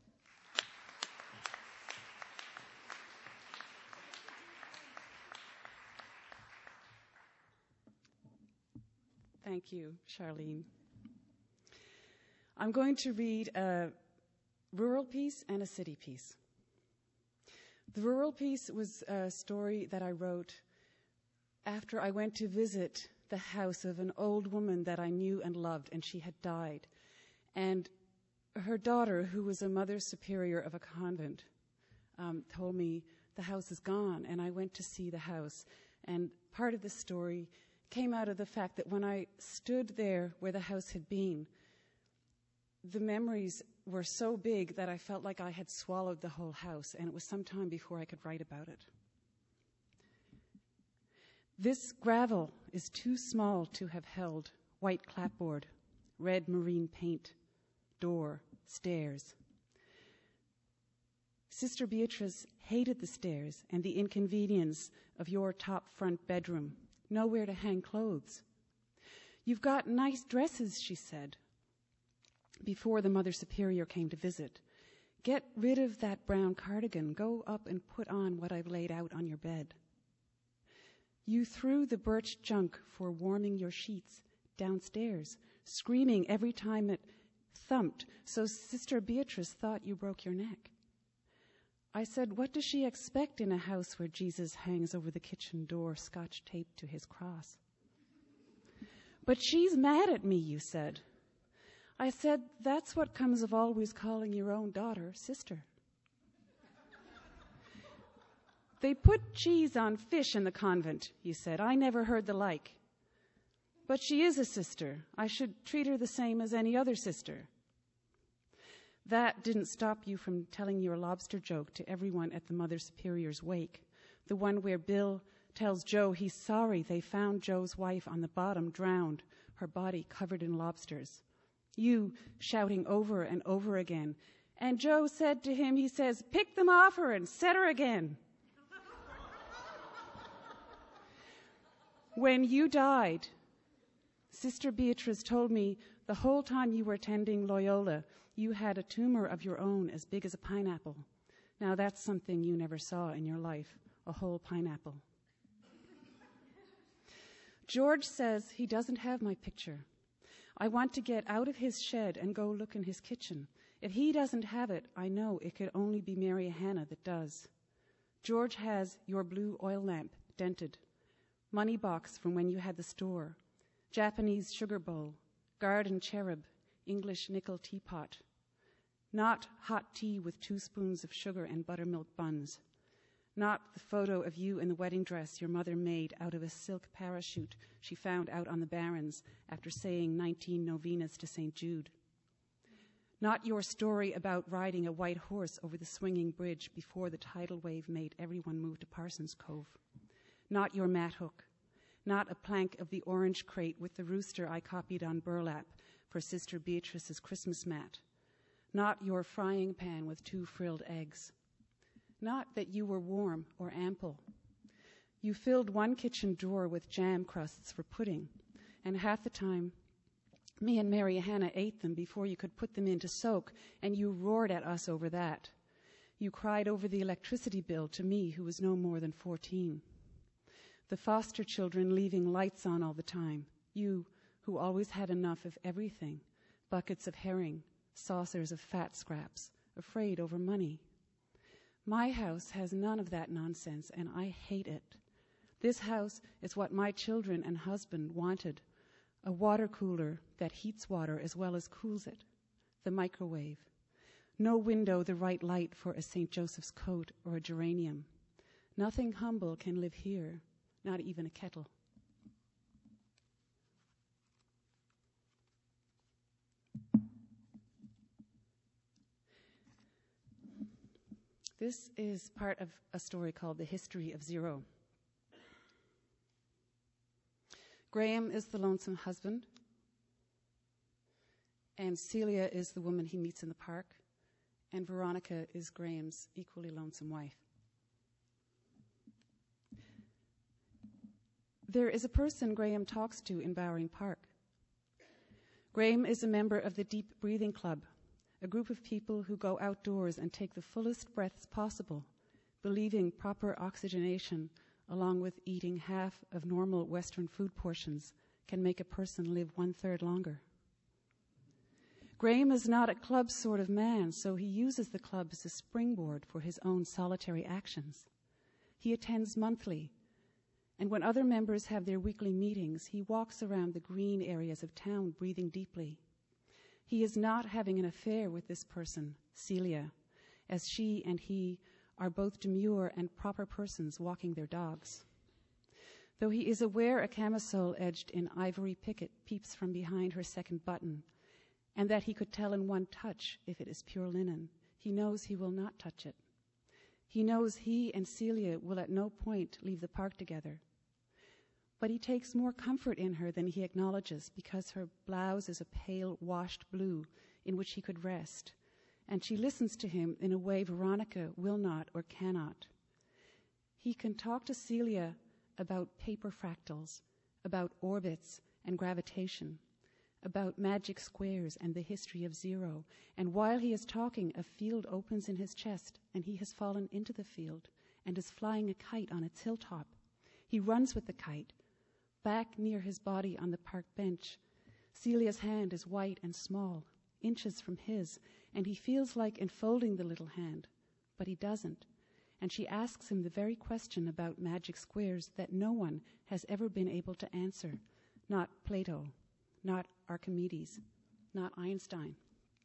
Thank you, Charlene. I'm going to read a rural piece and a city piece. The rural piece was a story that I wrote after I went to visit the house of an old woman that I knew and loved, and she had died. And her daughter, who was a mother superior of a convent, told me the house is gone, and I went to see the house. And part of the story came out of the fact that when I stood there where the house had been, the memories were so big that I felt like I had swallowed the whole house, and it was some time before I could write about it. This gravel is too small to have held white clapboard, red marine paint, door, stairs. Sister Beatrice hated the stairs and the inconvenience of your top front bedroom, nowhere to hang clothes. "You've got nice dresses," she said, before the Mother Superior came to visit. "Get rid of that brown cardigan. Go up and put on what I've laid out on your bed." You threw the birch junk for warming your sheets downstairs, screaming every time it thumped, so Sister Beatrice thought you broke your neck. I said, "What does she expect in a house where Jesus hangs over the kitchen door, Scotch taped to his cross?" "But she's mad at me," you said. I said, "That's what comes of always calling your own daughter sister." "They put cheese on fish in the convent," you said. "I never heard the like." "But she is a sister. I should treat her the same as any other sister." That didn't stop you from telling your lobster joke to everyone at the Mother Superior's wake, the one where Bill tells Joe he's sorry they found Joe's wife on the bottom drowned, her body covered in lobsters. You shouting over and over again. And Joe said to him, he says, "Pick them off her and set her again." When you died, Sister Beatrice told me the whole time you were attending Loyola, you had a tumor of your own as big as a pineapple. Now that's something you never saw in your life, a whole pineapple. George says he doesn't have my picture. I want to get out of his shed and go look in his kitchen. If he doesn't have it, I know it could only be Mary Hannah that does. George has your blue oil lamp dented, money box from when you had the store, Japanese sugar bowl, garden cherub, English nickel teapot, not hot tea with 2 spoons of sugar and buttermilk buns, Not the photo of you in the wedding dress your mother made out of a silk parachute she found out on the Barrens after saying 19 novenas to St. Jude. Not your story about riding a white horse over the swinging bridge before the tidal wave made everyone move to Parsons Cove. Not your mat hook. Not a plank of the orange crate with the rooster I copied on burlap for Sister Beatrice's Christmas mat. Not your frying pan with 2 frilled eggs. Not that you were warm or ample. You filled one kitchen drawer with jam crusts for pudding, and half the time me and Mary Hannah ate them before you could put them in to soak, and you roared at us over that. You cried over the electricity bill to me, who was no more than 14. The foster children leaving lights on all the time. You, who always had enough of everything. Buckets of herring, saucers of fat scraps, afraid over money. My house has none of that nonsense, and I hate it. This house is what my children and husband wanted. A water cooler that heats water as well as cools it. The microwave. No window the right light for a St. Joseph's coat or a geranium. Nothing humble can live here, not even a kettle. This is part of a story called The History of Zero. Graham is the lonesome husband, and Celia is the woman he meets in the park, and Veronica is Graham's equally lonesome wife. There is a person Graham talks to in Bowering Park. Graham is a member of the Deep Breathing Club, a group of people who go outdoors and take the fullest breaths possible, believing proper oxygenation, along with eating half of normal Western food portions, can make a person live 1/3 longer. Graham is not a club sort of man, so he uses the club as a springboard for his own solitary actions. He attends monthly, and when other members have their weekly meetings, he walks around the green areas of town breathing deeply. He is not having an affair with this person, Celia, as she and he are both demure and proper persons walking their dogs. Though he is aware a camisole edged in ivory picket peeps from behind her second button, and that he could tell in one touch if it is pure linen, he knows he will not touch it. He knows he and Celia will at no point leave the park together. But he takes more comfort in her than he acknowledges, because her blouse is a pale, washed blue in which he could rest, and she listens to him in a way Veronica will not or cannot. He can talk to Celia about paper fractals, about orbits and gravitation, about magic squares and the history of zero, and while he is talking, a field opens in his chest, and he has fallen into the field and is flying a kite on its hilltop. He runs with the kite, back near his body on the park bench. Celia's hand is white and small, inches from his, and he feels like enfolding the little hand, but he doesn't. And she asks him the very question about magic squares that no one has ever been able to answer. Not Plato, not Archimedes, not Einstein.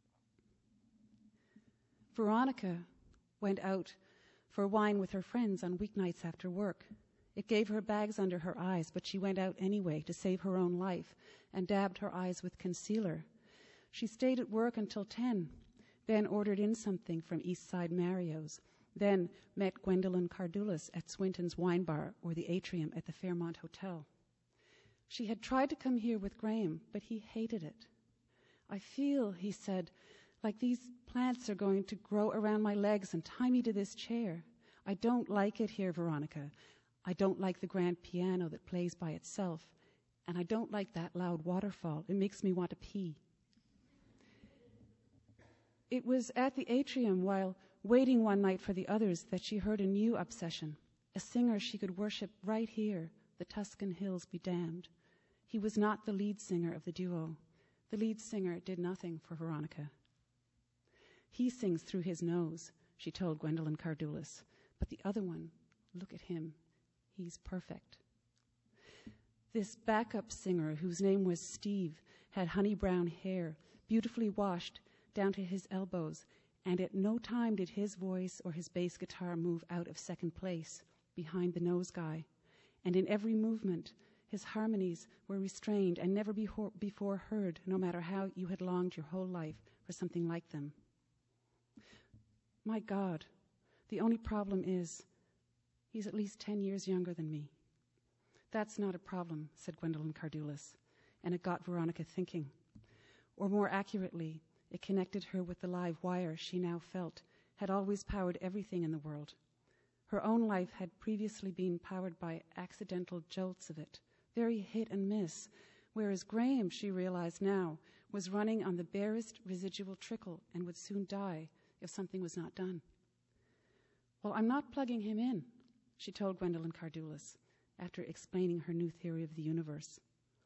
Veronica went out for wine with her friends on weeknights after work. It gave her bags under her eyes, but she went out anyway to save her own life and dabbed her eyes with concealer. She stayed at work until 10, then ordered in something from East Side Mario's, then met Gwendolyn Cardulis at Swinton's Wine Bar or the Atrium at the Fairmont Hotel. She had tried to come here with Graham, but he hated it. I feel, he said, like these plants are going to grow around my legs and tie me to this chair. I don't like it here, Veronica. I don't like the grand piano that plays by itself, and I don't like that loud waterfall. It makes me want to pee. It was at the Atrium, while waiting one night for the others, that she heard a new obsession, a singer she could worship right here, the Tuscan hills be damned. He was not the lead singer of the duo. The lead singer did nothing for Veronica. He sings through his nose, she told Gwendolyn Cardulis, but the other one, look at him. He's perfect. This backup singer, whose name was Steve, had honey brown hair, beautifully washed down to his elbows, and at no time did his voice or his bass guitar move out of second place behind the nose guy. And in every movement, his harmonies were restrained and never before heard, no matter how you had longed your whole life for something like them. My God, the only problem is he's at least 10 years younger than me. That's not a problem, said Gwendolyn Cardulis, and it got Veronica thinking. Or more accurately, it connected her with the live wire she now felt had always powered everything in the world. Her own life had previously been powered by accidental jolts of it, very hit and miss, whereas Graham, she realized now, was running on the barest residual trickle and would soon die if something was not done. Well, I'm not plugging him in, she told Gwendolyn Cardulis, after explaining her new theory of the universe.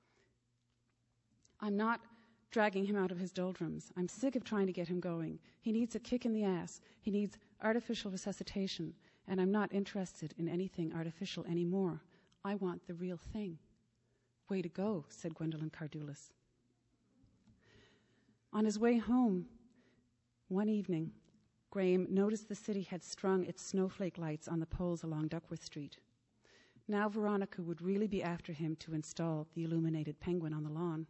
I'm not dragging him out of his doldrums. I'm sick of trying to get him going. He needs a kick in the ass. He needs artificial resuscitation, and I'm not interested in anything artificial anymore. I want the real thing. Way to go, said Gwendolyn Cardulis. On his way home, one evening, Graham noticed the city had strung its snowflake lights on the poles along Duckworth Street. Now Veronica would really be after him to install the illuminated penguin on the lawn.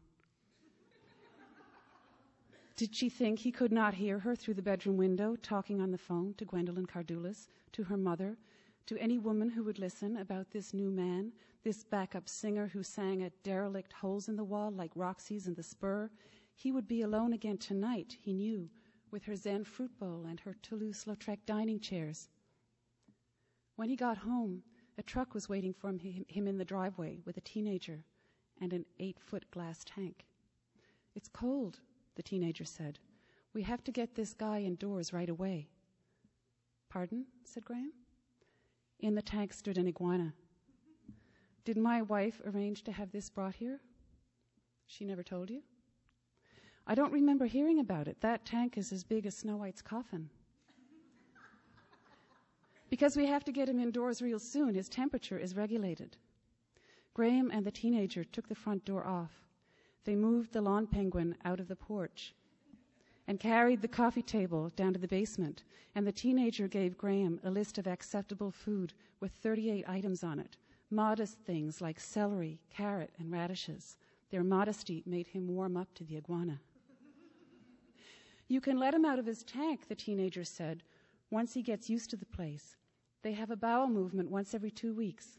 Did she think he could not hear her through the bedroom window, talking on the phone to Gwendolyn Cardulis, to her mother, to any woman who would listen about this new man, this backup singer who sang at derelict holes in the wall like Roxy's and the Spur? He would be alone again tonight, he knew, with her Zen fruit bowl and her Toulouse-Lautrec dining chairs. When he got home, a truck was waiting for him in the driveway with a teenager and an 8-foot glass tank. It's cold, the teenager said. We have to get this guy indoors right away. Pardon? Said Graham. In the tank stood an iguana. Did my wife arrange to have this brought here? She never told you? I don't remember hearing about it. That tank is as big as Snow White's coffin. Because we have to get him indoors real soon. His temperature is regulated. Graham and the teenager took the front door off. They moved the lawn penguin out of the porch and carried the coffee table down to the basement, and the teenager gave Graham a list of acceptable food with 38 items on it, modest things like celery, carrot, and radishes. Their modesty made him warm up to the iguana. You can let him out of his tank, the teenager said, once he gets used to the place. They have a bowel movement once every 2 weeks.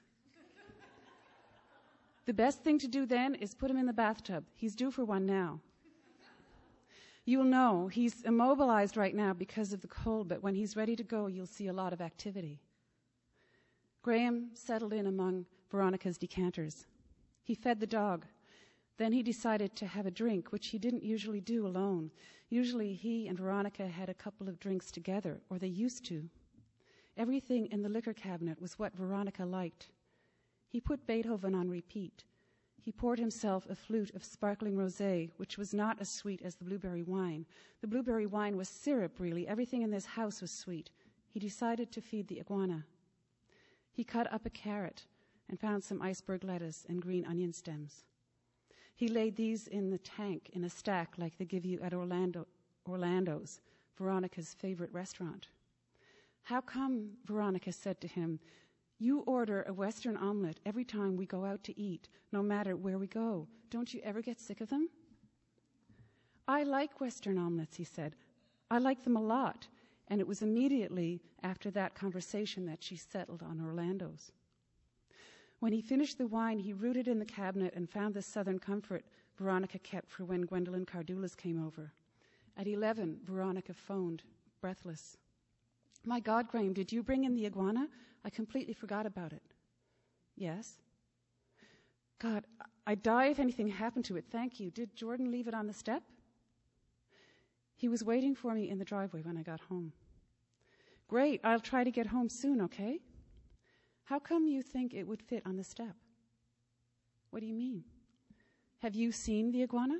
The best thing to do then is put him in the bathtub. He's due for one now. You'll know he's immobilized right now because of the cold, but when he's ready to go, you'll see a lot of activity. Graham settled in among Veronica's decanters. He fed the dog. Then he decided to have a drink, which he didn't usually do alone. Usually he and Veronica had a couple of drinks together, or they used to. Everything in the liquor cabinet was what Veronica liked. He put Beethoven on repeat. He poured himself a flute of sparkling rosé, which was not as sweet as the blueberry wine. The blueberry wine was syrup, really. Everything in this house was sweet. He decided to feed the iguana. He cut up a carrot and found some iceberg lettuce and green onion stems. He laid these in the tank in a stack like they give you at Orlando's, Veronica's favorite restaurant. How come, Veronica said to him, you order a Western omelet every time we go out to eat, no matter where we go. Don't you ever get sick of them? I like Western omelets, he said. I like them a lot. And it was immediately after that conversation that she settled on Orlando's. When he finished the wine, he rooted in the cabinet and found the Southern Comfort Veronica kept for when Gwendolyn Cardulis came over. At 11, Veronica phoned, breathless. My God, Graham, did you bring in the iguana? I completely forgot about it. Yes. God, I'd die if anything happened to it. Thank you. Did Jordan leave it on the step? He was waiting for me in the driveway when I got home. Great. I'll try to get home soon, okay? How come you think it would fit on the step? What do you mean? Have you seen the iguana?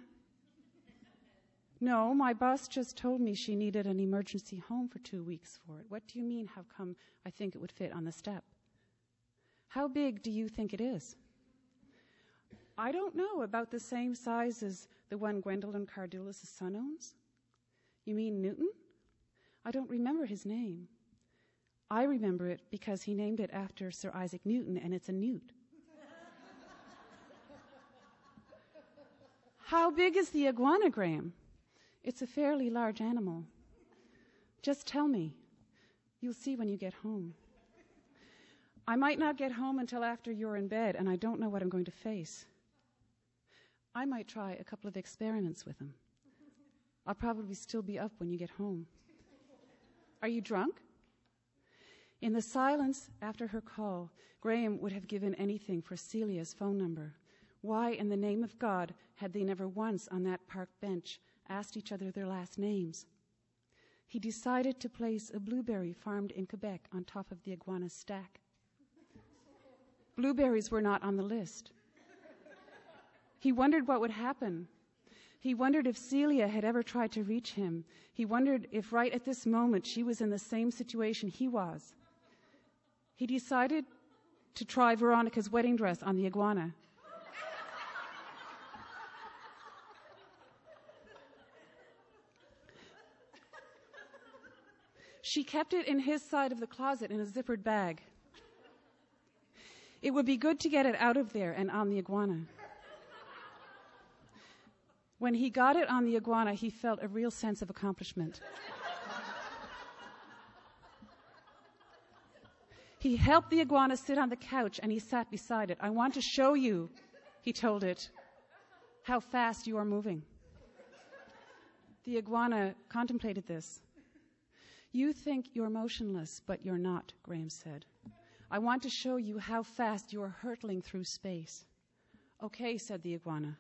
No, my boss just told me she needed an emergency home for 2 weeks for it. What do you mean, how come I think it would fit on the step? How big do you think it is? I don't know, about the same size as the one Gwendolyn Cardulis' son owns. You mean Newton? I don't remember his name. I remember it because he named it after Sir Isaac Newton, and it's a newt. How big is the iguana, Graham? It's a fairly large animal. Just tell me. You'll see when you get home. I might not get home until after you're in bed, and I don't know what I'm going to face. I might try a couple of experiments with him. I'll probably still be up when you get home. Are you drunk? In the silence after her call, Graham would have given anything for Celia's phone number. Why, in the name of God, had they never once on that park bench asked each other their last names? He decided to place a blueberry farmed in Quebec on top of the iguana's stack. Blueberries were not on the list. He wondered what would happen. He wondered if Celia had ever tried to reach him. He wondered if right at this moment she was in the same situation he was. He decided to try Veronica's wedding dress on the iguana. She kept it in his side of the closet in a zippered bag. It would be good to get it out of there and on the iguana. When he got it on the iguana, he felt a real sense of accomplishment. He helped the iguana sit on the couch, and he sat beside it. I want to show you, he told it, how fast you are moving. The iguana contemplated this. You think you're motionless, but you're not, Graham said. I want to show you how fast you are hurtling through space. Okay, said the iguana.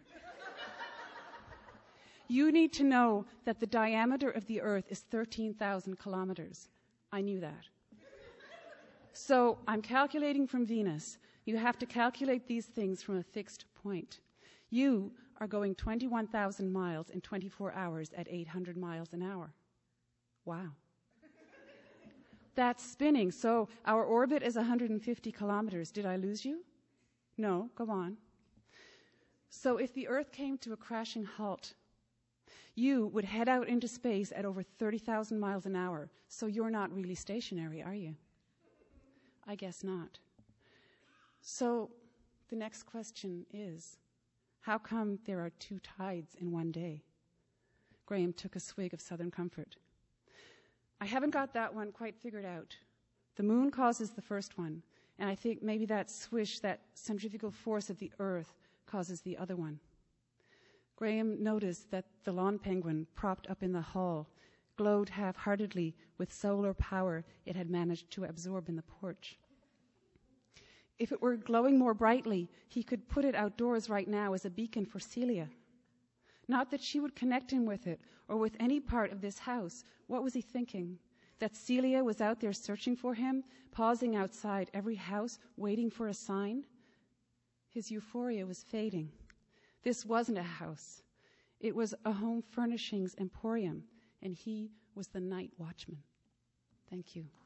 You need to know that the diameter of the Earth is 13,000 kilometers. I knew that. So I'm calculating from Venus. You have to calculate these things from a fixed point. You are going 21,000 miles in 24 hours at 800 miles an hour. Wow. That's spinning. So our orbit is 150 kilometers. Did I lose you? No, go on. So if the Earth came to a crashing halt, you would head out into space at over 30,000 miles an hour. So you're not really stationary, are you? I guess not. So the next question is, how come there are two tides in one day? Graham took a swig of Southern Comfort. I haven't got that one quite figured out. The moon causes the first one, and I think maybe that swish, that centrifugal force of the Earth, causes the other one. Graham noticed that the lawn penguin, propped up in the hall, glowed half-heartedly with solar power it had managed to absorb in the porch. If it were glowing more brightly, he could put it outdoors right now as a beacon for Celia. Not that she would connect him with it or with any part of this house. What was he thinking? That Celia was out there searching for him, pausing outside every house, waiting for a sign? His euphoria was fading. This wasn't a house. It was a home furnishings emporium, and he was the night watchman. Thank you.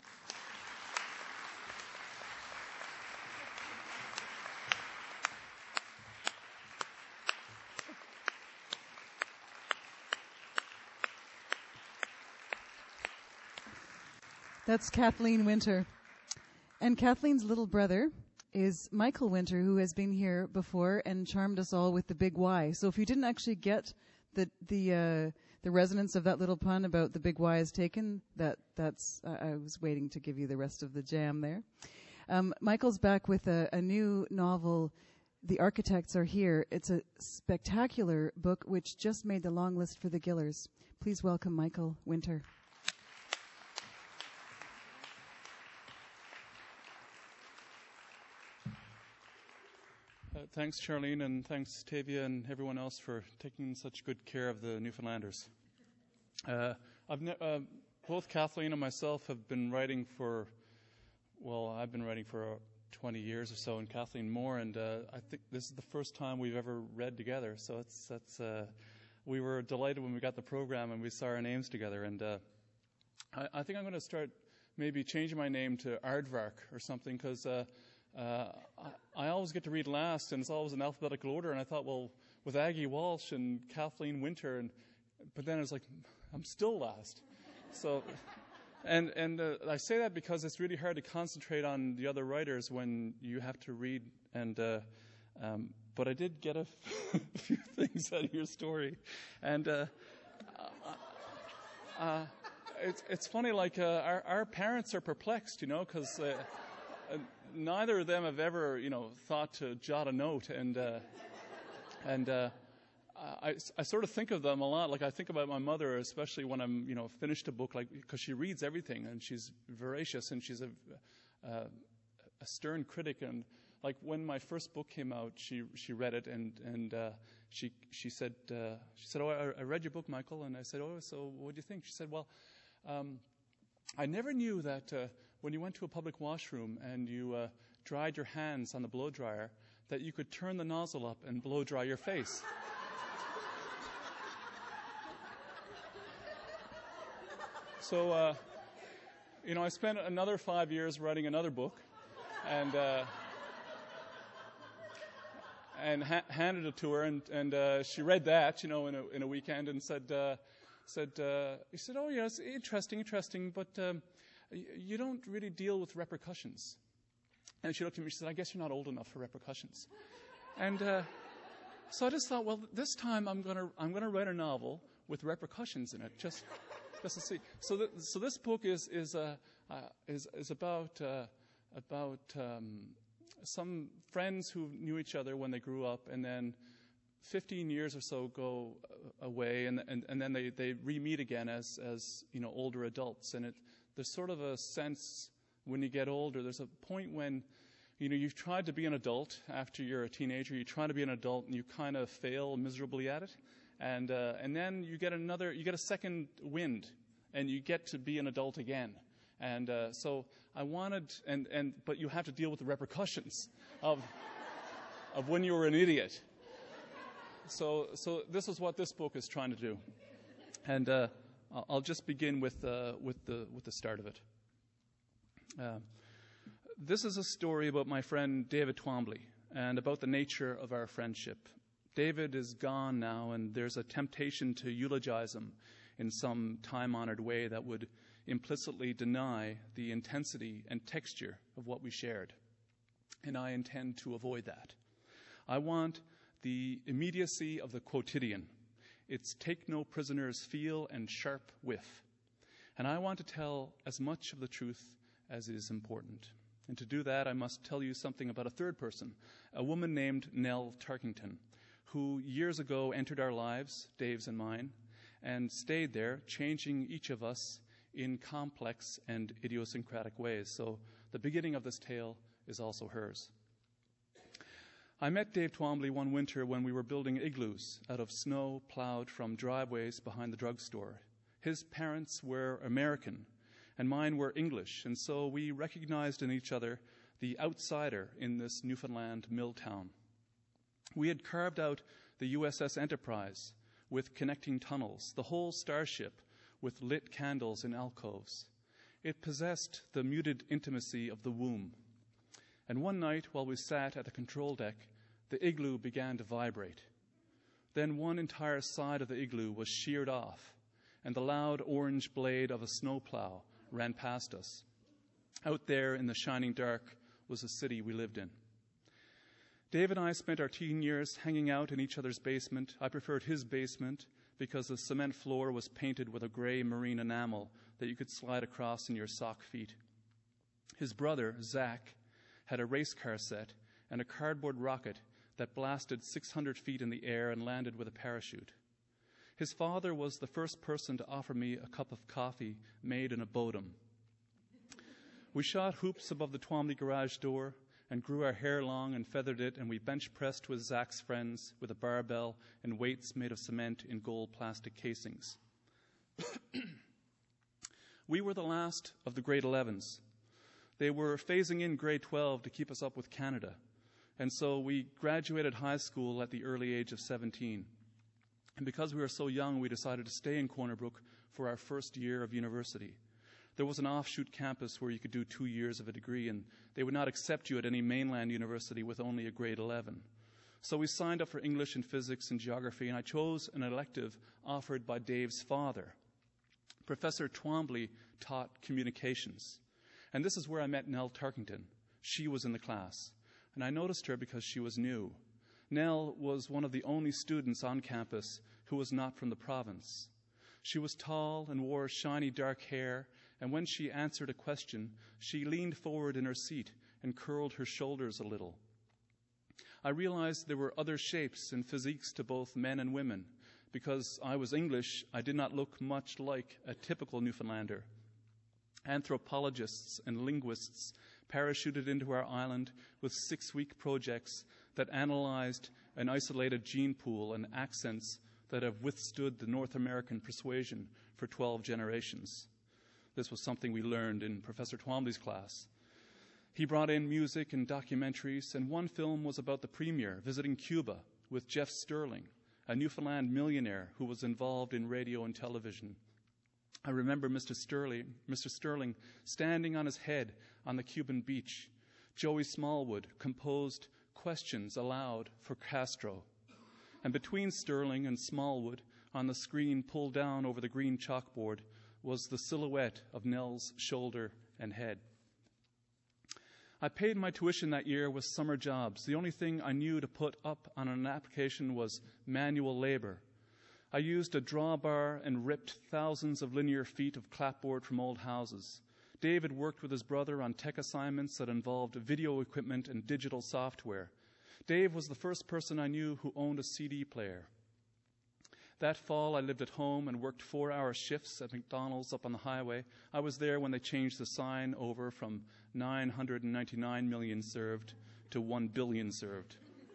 That's Kathleen Winter. And Kathleen's little brother is Michael Winter, who has been here before and charmed us all with the big Y. So if you didn't actually get the resonance of that little pun about the big Y is taken, that's I was waiting to give you the rest of the jam there. Michael's back with a new novel, The Architects Are Here. It's a spectacular book which just made the long list for the Gillers. Please welcome Michael Winter. Thanks, Charlene, and thanks, Tavia, and everyone else for taking such good care of the Newfoundlanders. Both Kathleen and myself have been writing I've been writing for 20 years or so, and Kathleen more, and I think this is the first time we've ever read together, so we were delighted when we got the program and we saw our names together, and I think I'm going to start maybe changing my name to Aardvark or something, because I always get to read last, and it's always in alphabetical order. And I thought, well, with Aggie Walsh and Kathleen Winter, but then I was like, I'm still last. So, and I say that because it's really hard to concentrate on the other writers when you have to read. But I did get a few things out of your story, and it's funny. Like our parents are perplexed, because neither of them have ever, thought to jot a note, and I sort of think of them a lot. Like I think about my mother, especially when I'm, finished a book, like because she reads everything and she's voracious and she's a stern critic. And like when my first book came out, she read it and she said, "Oh, I read your book, Michael." And I said, "Oh, so what do you think?" She said, "Well, I never knew that when you went to a public washroom and you dried your hands on the blow dryer, that you could turn the nozzle up and blow dry your face." So, I spent another 5 years writing another book, and handed it to her, and she read that, in a weekend, and said, "Oh yes, interesting, but you don't really deal with repercussions." And she looked at me. She said, "I guess you're not old enough for repercussions." And so I just thought, well, this time I'm gonna write a novel with repercussions in it, just to see. So this book is about some friends who knew each other when they grew up, and then 15 years or so go away, and then they re-meet again as older adults. And there's sort of a sense when you get older, there's a point when you've tried to be an adult after you're a teenager. You try to be an adult and you kind of fail miserably at it, and then you get a second wind, and you get to be an adult again. And so I wanted, but you have to deal with the repercussions of when you were an idiot. So this is what this book is trying to do, and I'll just begin with the start of it. This is a story about my friend David Twombly and about the nature of our friendship. David is gone now, and there's a temptation to eulogize him in some time-honored way that would implicitly deny the intensity and texture of what we shared. And I intend to avoid that. I want the immediacy of the quotidian, its take no prisoners feel and sharp whiff. And I want to tell as much of the truth as is important. And to do that, I must tell you something about a third person, a woman named Nell Tarkington, who years ago entered our lives, Dave's and mine, and stayed there, changing each of us in complex and idiosyncratic ways. So the beginning of this tale is also hers. I met Dave Twombly one winter when we were building igloos out of snow plowed from driveways behind the drugstore. His parents were American, and mine were English, and so we recognized in each other the outsider in this Newfoundland mill town. We had carved out the USS Enterprise with connecting tunnels, the whole starship with lit candles in alcoves. It possessed the muted intimacy of the womb. And one night, while we sat at the control deck, the igloo began to vibrate. Then one entire side of the igloo was sheared off, and the loud orange blade of a snowplow ran past us. Out there in the shining dark was the city we lived in. Dave and I spent our teen years hanging out in each other's basement. I preferred his basement because the cement floor was painted with a gray marine enamel that you could slide across in your sock feet. His brother, Zach, had a race car set and a cardboard rocket that blasted 600 feet in the air and landed with a parachute. His father was the first person to offer me a cup of coffee made in a Bodum. We shot hoops above the Twombly garage door and grew our hair long and feathered it, and we bench-pressed with Zach's friends with a barbell and weights made of cement in gold plastic casings. We were the last of the grade 11s. They were phasing in grade 12 to keep us up with Canada, and so we graduated high school at the early age of 17. And because we were so young, we decided to stay in Corner Brook for our first year of university. There was an offshoot campus where you could do 2 years of a degree, and they would not accept you at any mainland university with only a grade 11. So we signed up for English and physics and geography, and I chose an elective offered by Dave's father. Professor Twombly taught communications. And this is where I met Nell Tarkington. She was in the class. And I noticed her because she was new. Nell was one of the only students on campus who was not from the province. She was tall and wore shiny dark hair, and when she answered a question, she leaned forward in her seat and curled her shoulders a little. I realized there were other shapes and physiques to both men and women. Because I was English, I did not look much like a typical Newfoundlander. Anthropologists and linguists parachuted into our island with 6-week projects that analyzed an isolated gene pool and accents that have withstood the North American persuasion for 12 generations. This was something we learned in Professor Twombly's class. He brought in music and documentaries, and one film was about the premier visiting Cuba with Jeff Sterling, a Newfoundland millionaire who was involved in radio and television. I remember Mr. Sterling standing on his head on the Cuban beach. Joey Smallwood composed questions aloud for Castro. And between Sterling and Smallwood, on the screen pulled down over the green chalkboard, was the silhouette of Nell's shoulder and head. I paid my tuition that year with summer jobs. The only thing I knew to put up on an application was manual labor. I used a drawbar and ripped thousands of linear feet of clapboard from old houses. David worked with his brother on tech assignments that involved video equipment and digital software. Dave was the first person I knew who owned a CD player. That fall, I lived at home and worked 4-hour shifts at McDonald's up on the highway. I was there when they changed the sign over from 999 million served to 1 billion served.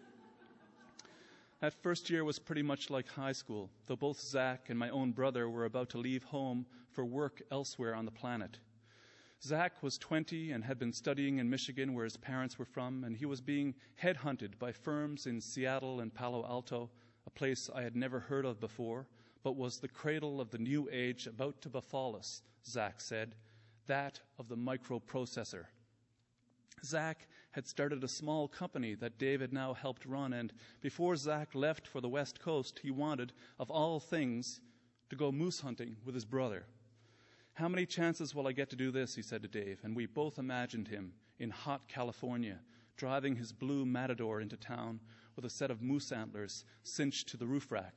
That first year was pretty much like high school, though both Zach and my own brother were about to leave home for work elsewhere on the planet. Zach was 20 and had been studying in Michigan, where his parents were from, and he was being headhunted by firms in Seattle and Palo Alto, a place I had never heard of before, but was the cradle of the new age about to befall us, Zach said, that of the microprocessor. Zach had started a small company that Dave had now helped run, and before Zach left for the West Coast, he wanted, of all things, to go moose hunting with his brother. "How many chances will I get to do this?" he said to Dave, and we both imagined him in hot California, driving his blue Matador into town with a set of moose antlers cinched to the roof rack.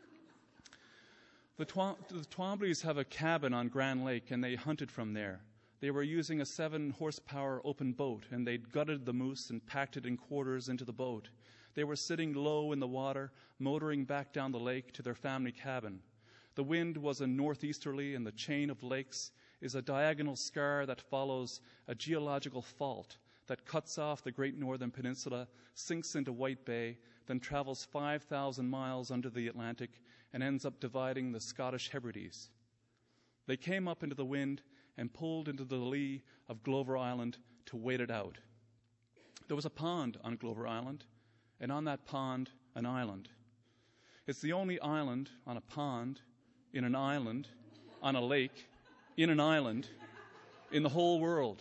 The Twombleys have a cabin on Grand Lake, and they hunted from there. They were using a 7-horsepower open boat, and they'd gutted the moose and packed it in quarters into the boat. They were sitting low in the water, motoring back down the lake to their family cabin. The wind was a northeasterly, and the chain of lakes is a diagonal scar that follows a geological fault that cuts off the Great Northern Peninsula, sinks into White Bay, then travels 5,000 miles under the Atlantic and ends up dividing the Scottish Hebrides. They came up into the wind and pulled into the lee of Glover Island to wait it out. There was a pond on Glover Island, and on that pond, an island. It's the only island on a pond, in an island, on a lake, in an island, in the whole world.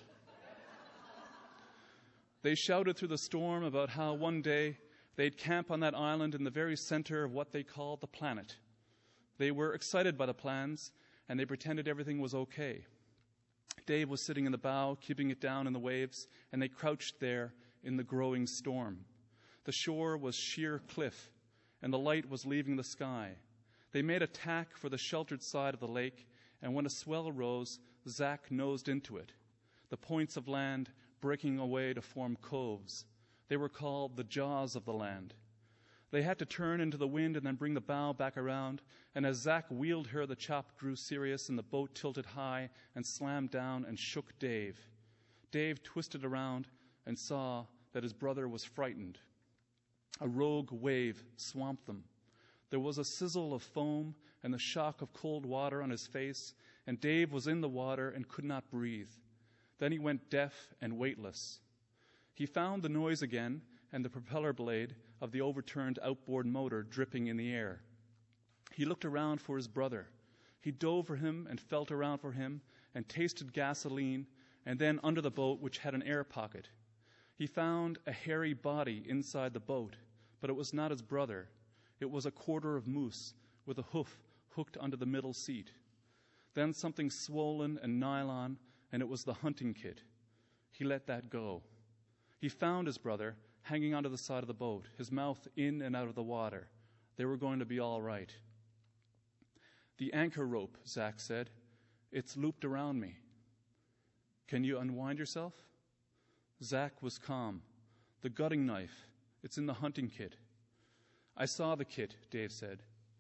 They shouted through the storm about how one day they'd camp on that island in the very center of what they called the planet. They were excited by the plans, and they pretended everything was okay. Dave was sitting in the bow, keeping it down in the waves, and they crouched there in the growing storm. The shore was sheer cliff, and the light was leaving the sky. They made a tack for the sheltered side of the lake, and when a swell rose, Zach nosed into it, the points of land breaking away to form coves. They were called the jaws of the land. They had to turn into the wind and then bring the bow back around, and as Zach wheeled her, the chop grew serious and the boat tilted high and slammed down and shook Dave. Dave twisted around and saw that his brother was frightened. A rogue wave swamped them. There was a sizzle of foam and the shock of cold water on his face, and Dave was in the water and could not breathe. Then he went deaf and weightless. He found the noise again and the propeller blade of the overturned outboard motor dripping in the air. He looked around for his brother. He dove for him and felt around for him and tasted gasoline, and then under the boat, which had an air pocket. He found a hairy body inside the boat, but it was not his brother. It was a quarter of moose with a hoof hooked under the middle seat. Then something swollen and nylon, and it was the hunting kit. He let that go. He found his brother hanging onto the side of the boat, his mouth in and out of the water. They were going to be all right. "The anchor rope," Zach said. "It's looped around me. Can you unwind yourself?" Zach was calm. "The gutting knife. It's in the hunting kit." "I saw the kit," Dave said.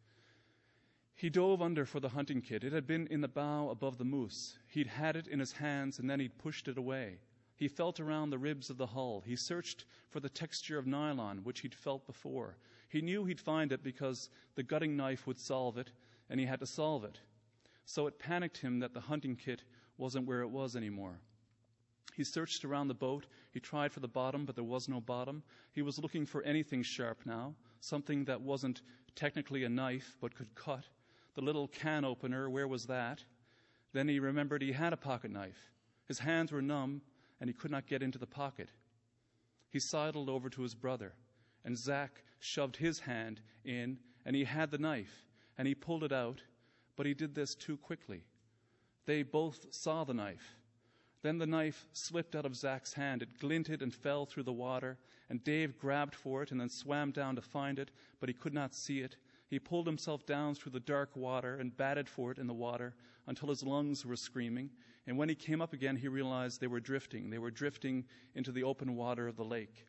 He dove under for the hunting kit. It had been in the bow above the moose. He'd had it in his hands, and then he'd pushed it away. He felt around the ribs of the hull. He searched for the texture of nylon, which he'd felt before. He knew he'd find it because the gutting knife would solve it, and he had to solve it. So it panicked him that the hunting kit wasn't where it was anymore. He searched around the boat. He tried for the bottom, but there was no bottom. He was looking for anything sharp now, something that wasn't technically a knife but could cut. The little can opener, where was that? Then he remembered he had a pocket knife. His hands were numb, and he could not get into the pocket. He sidled over to his brother, and Zach shoved his hand in, and he had the knife, and he pulled it out, but he did this too quickly. They both saw the knife. Then the knife slipped out of Zach's hand. It glinted and fell through the water, and Dave grabbed for it and then swam down to find it, but he could not see it. He pulled himself down through the dark water and batted for it in the water until his lungs were screaming. And when he came up again, he realized they were drifting. They were drifting into the open water of the lake.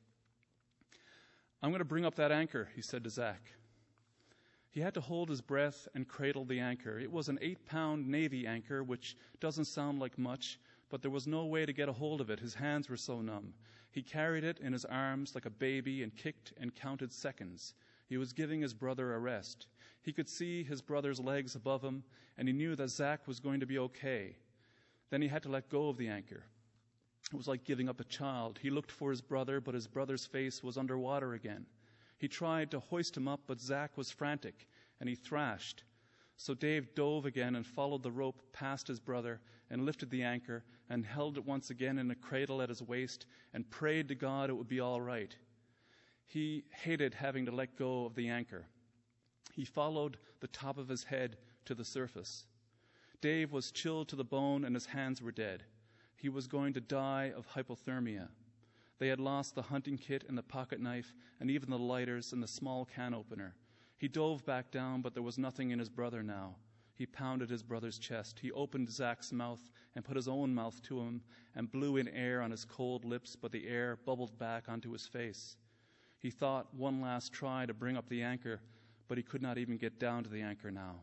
"I'm going to bring up that anchor," he said to Zach. He had to hold his breath and cradle the anchor. It was an 8-pound Navy anchor, which doesn't sound like much, but there was no way to get a hold of it. His hands were so numb. He carried it in his arms like a baby and kicked and counted seconds. He was giving his brother a rest. He could see his brother's legs above him, and he knew that Zach was going to be okay. Then he had to let go of the anchor. It was like giving up a child. He looked for his brother, but his brother's face was underwater again. He tried to hoist him up, but Zach was frantic, and he thrashed. So Dave dove again and followed the rope past his brother and lifted the anchor and held it once again in a cradle at his waist and prayed to God it would be all right. He hated having to let go of the anchor. He followed the top of his head to the surface. Dave was chilled to the bone and his hands were dead. He was going to die of hypothermia. They had lost the hunting kit and the pocket knife and even the lighters and the small can opener. He dove back down, but there was nothing in his brother now. He pounded his brother's chest. He opened Zach's mouth and put his own mouth to him and blew in air on his cold lips, but the air bubbled back onto his face. He thought one last try to bring up the anchor, but he could not even get down to the anchor now.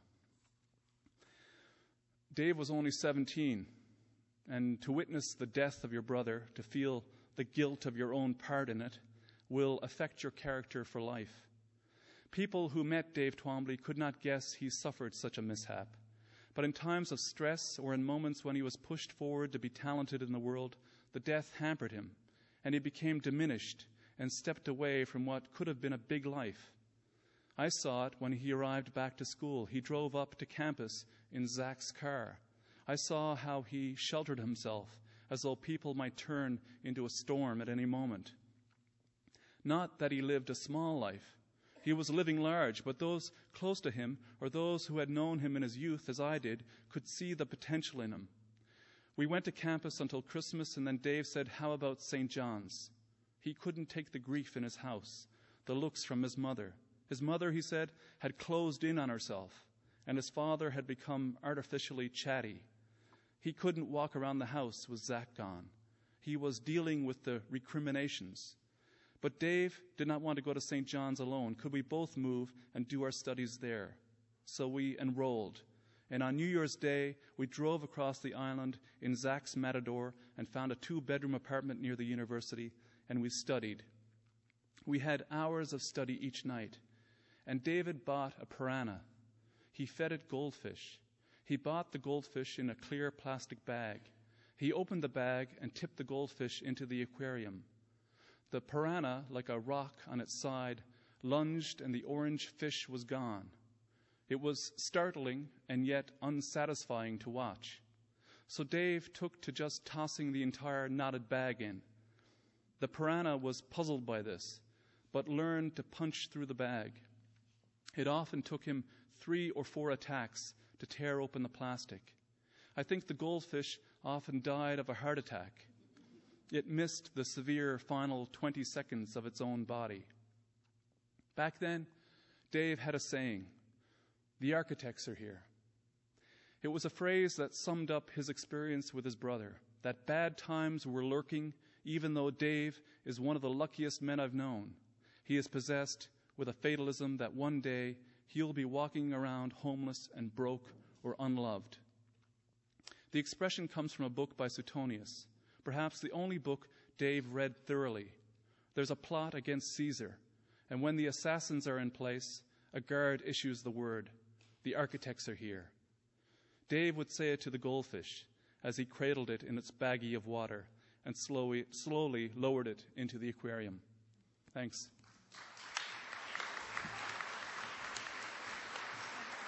Dave was only 17, and to witness the death of your brother, to feel the guilt of your own part in it, will affect your character for life. People who met Dave Twombly could not guess he suffered such a mishap. But in times of stress or in moments when he was pushed forward to be talented in the world, the death hampered him, and he became diminished and stepped away from what could have been a big life. I saw it when he arrived back to school. He drove up to campus in Zach's car. I saw how he sheltered himself as though people might turn into a storm at any moment. Not that he lived a small life. He was living large, but those close to him, or those who had known him in his youth as I did, could see the potential in him. We went to campus until Christmas, and then Dave said, "How about St. John's?" He couldn't take the grief in his house, the looks from his mother. His mother, he said, had closed in on herself, and his father had become artificially chatty. He couldn't walk around the house with Zach gone. He was dealing with the recriminations. But Dave did not want to go to St. John's alone. Could we both move and do our studies there? So we enrolled. And on New Year's Day, we drove across the island in Zach's Matador and found a 2-bedroom apartment near the university, and we studied. We had hours of study each night. And David bought a piranha. He fed it goldfish. He bought the goldfish in a clear plastic bag. He opened the bag and tipped the goldfish into the aquarium. The piranha, like a rock on its side, lunged and the orange fish was gone. It was startling and yet unsatisfying to watch. So Dave took to just tossing the entire knotted bag in. The piranha was puzzled by this, but learned to punch through the bag. It often took him 3 or 4 attacks to tear open the plastic. I think the goldfish often died of a heart attack. It missed the severe final 20 seconds of its own body. Back then, Dave had a saying, "The architects are here." It was a phrase that summed up his experience with his brother, that bad times were lurking, even though Dave is one of the luckiest men I've known. He is possessed with a fatalism that one day he'll be walking around homeless and broke or unloved. The expression comes from a book by Suetonius, perhaps the only book Dave read thoroughly. There's a plot against Caesar, and when the assassins are in place, a guard issues the word, "The architects are here." Dave would say it to the goldfish as he cradled it in its baggie of water and slowly lowered it into the aquarium. Thanks.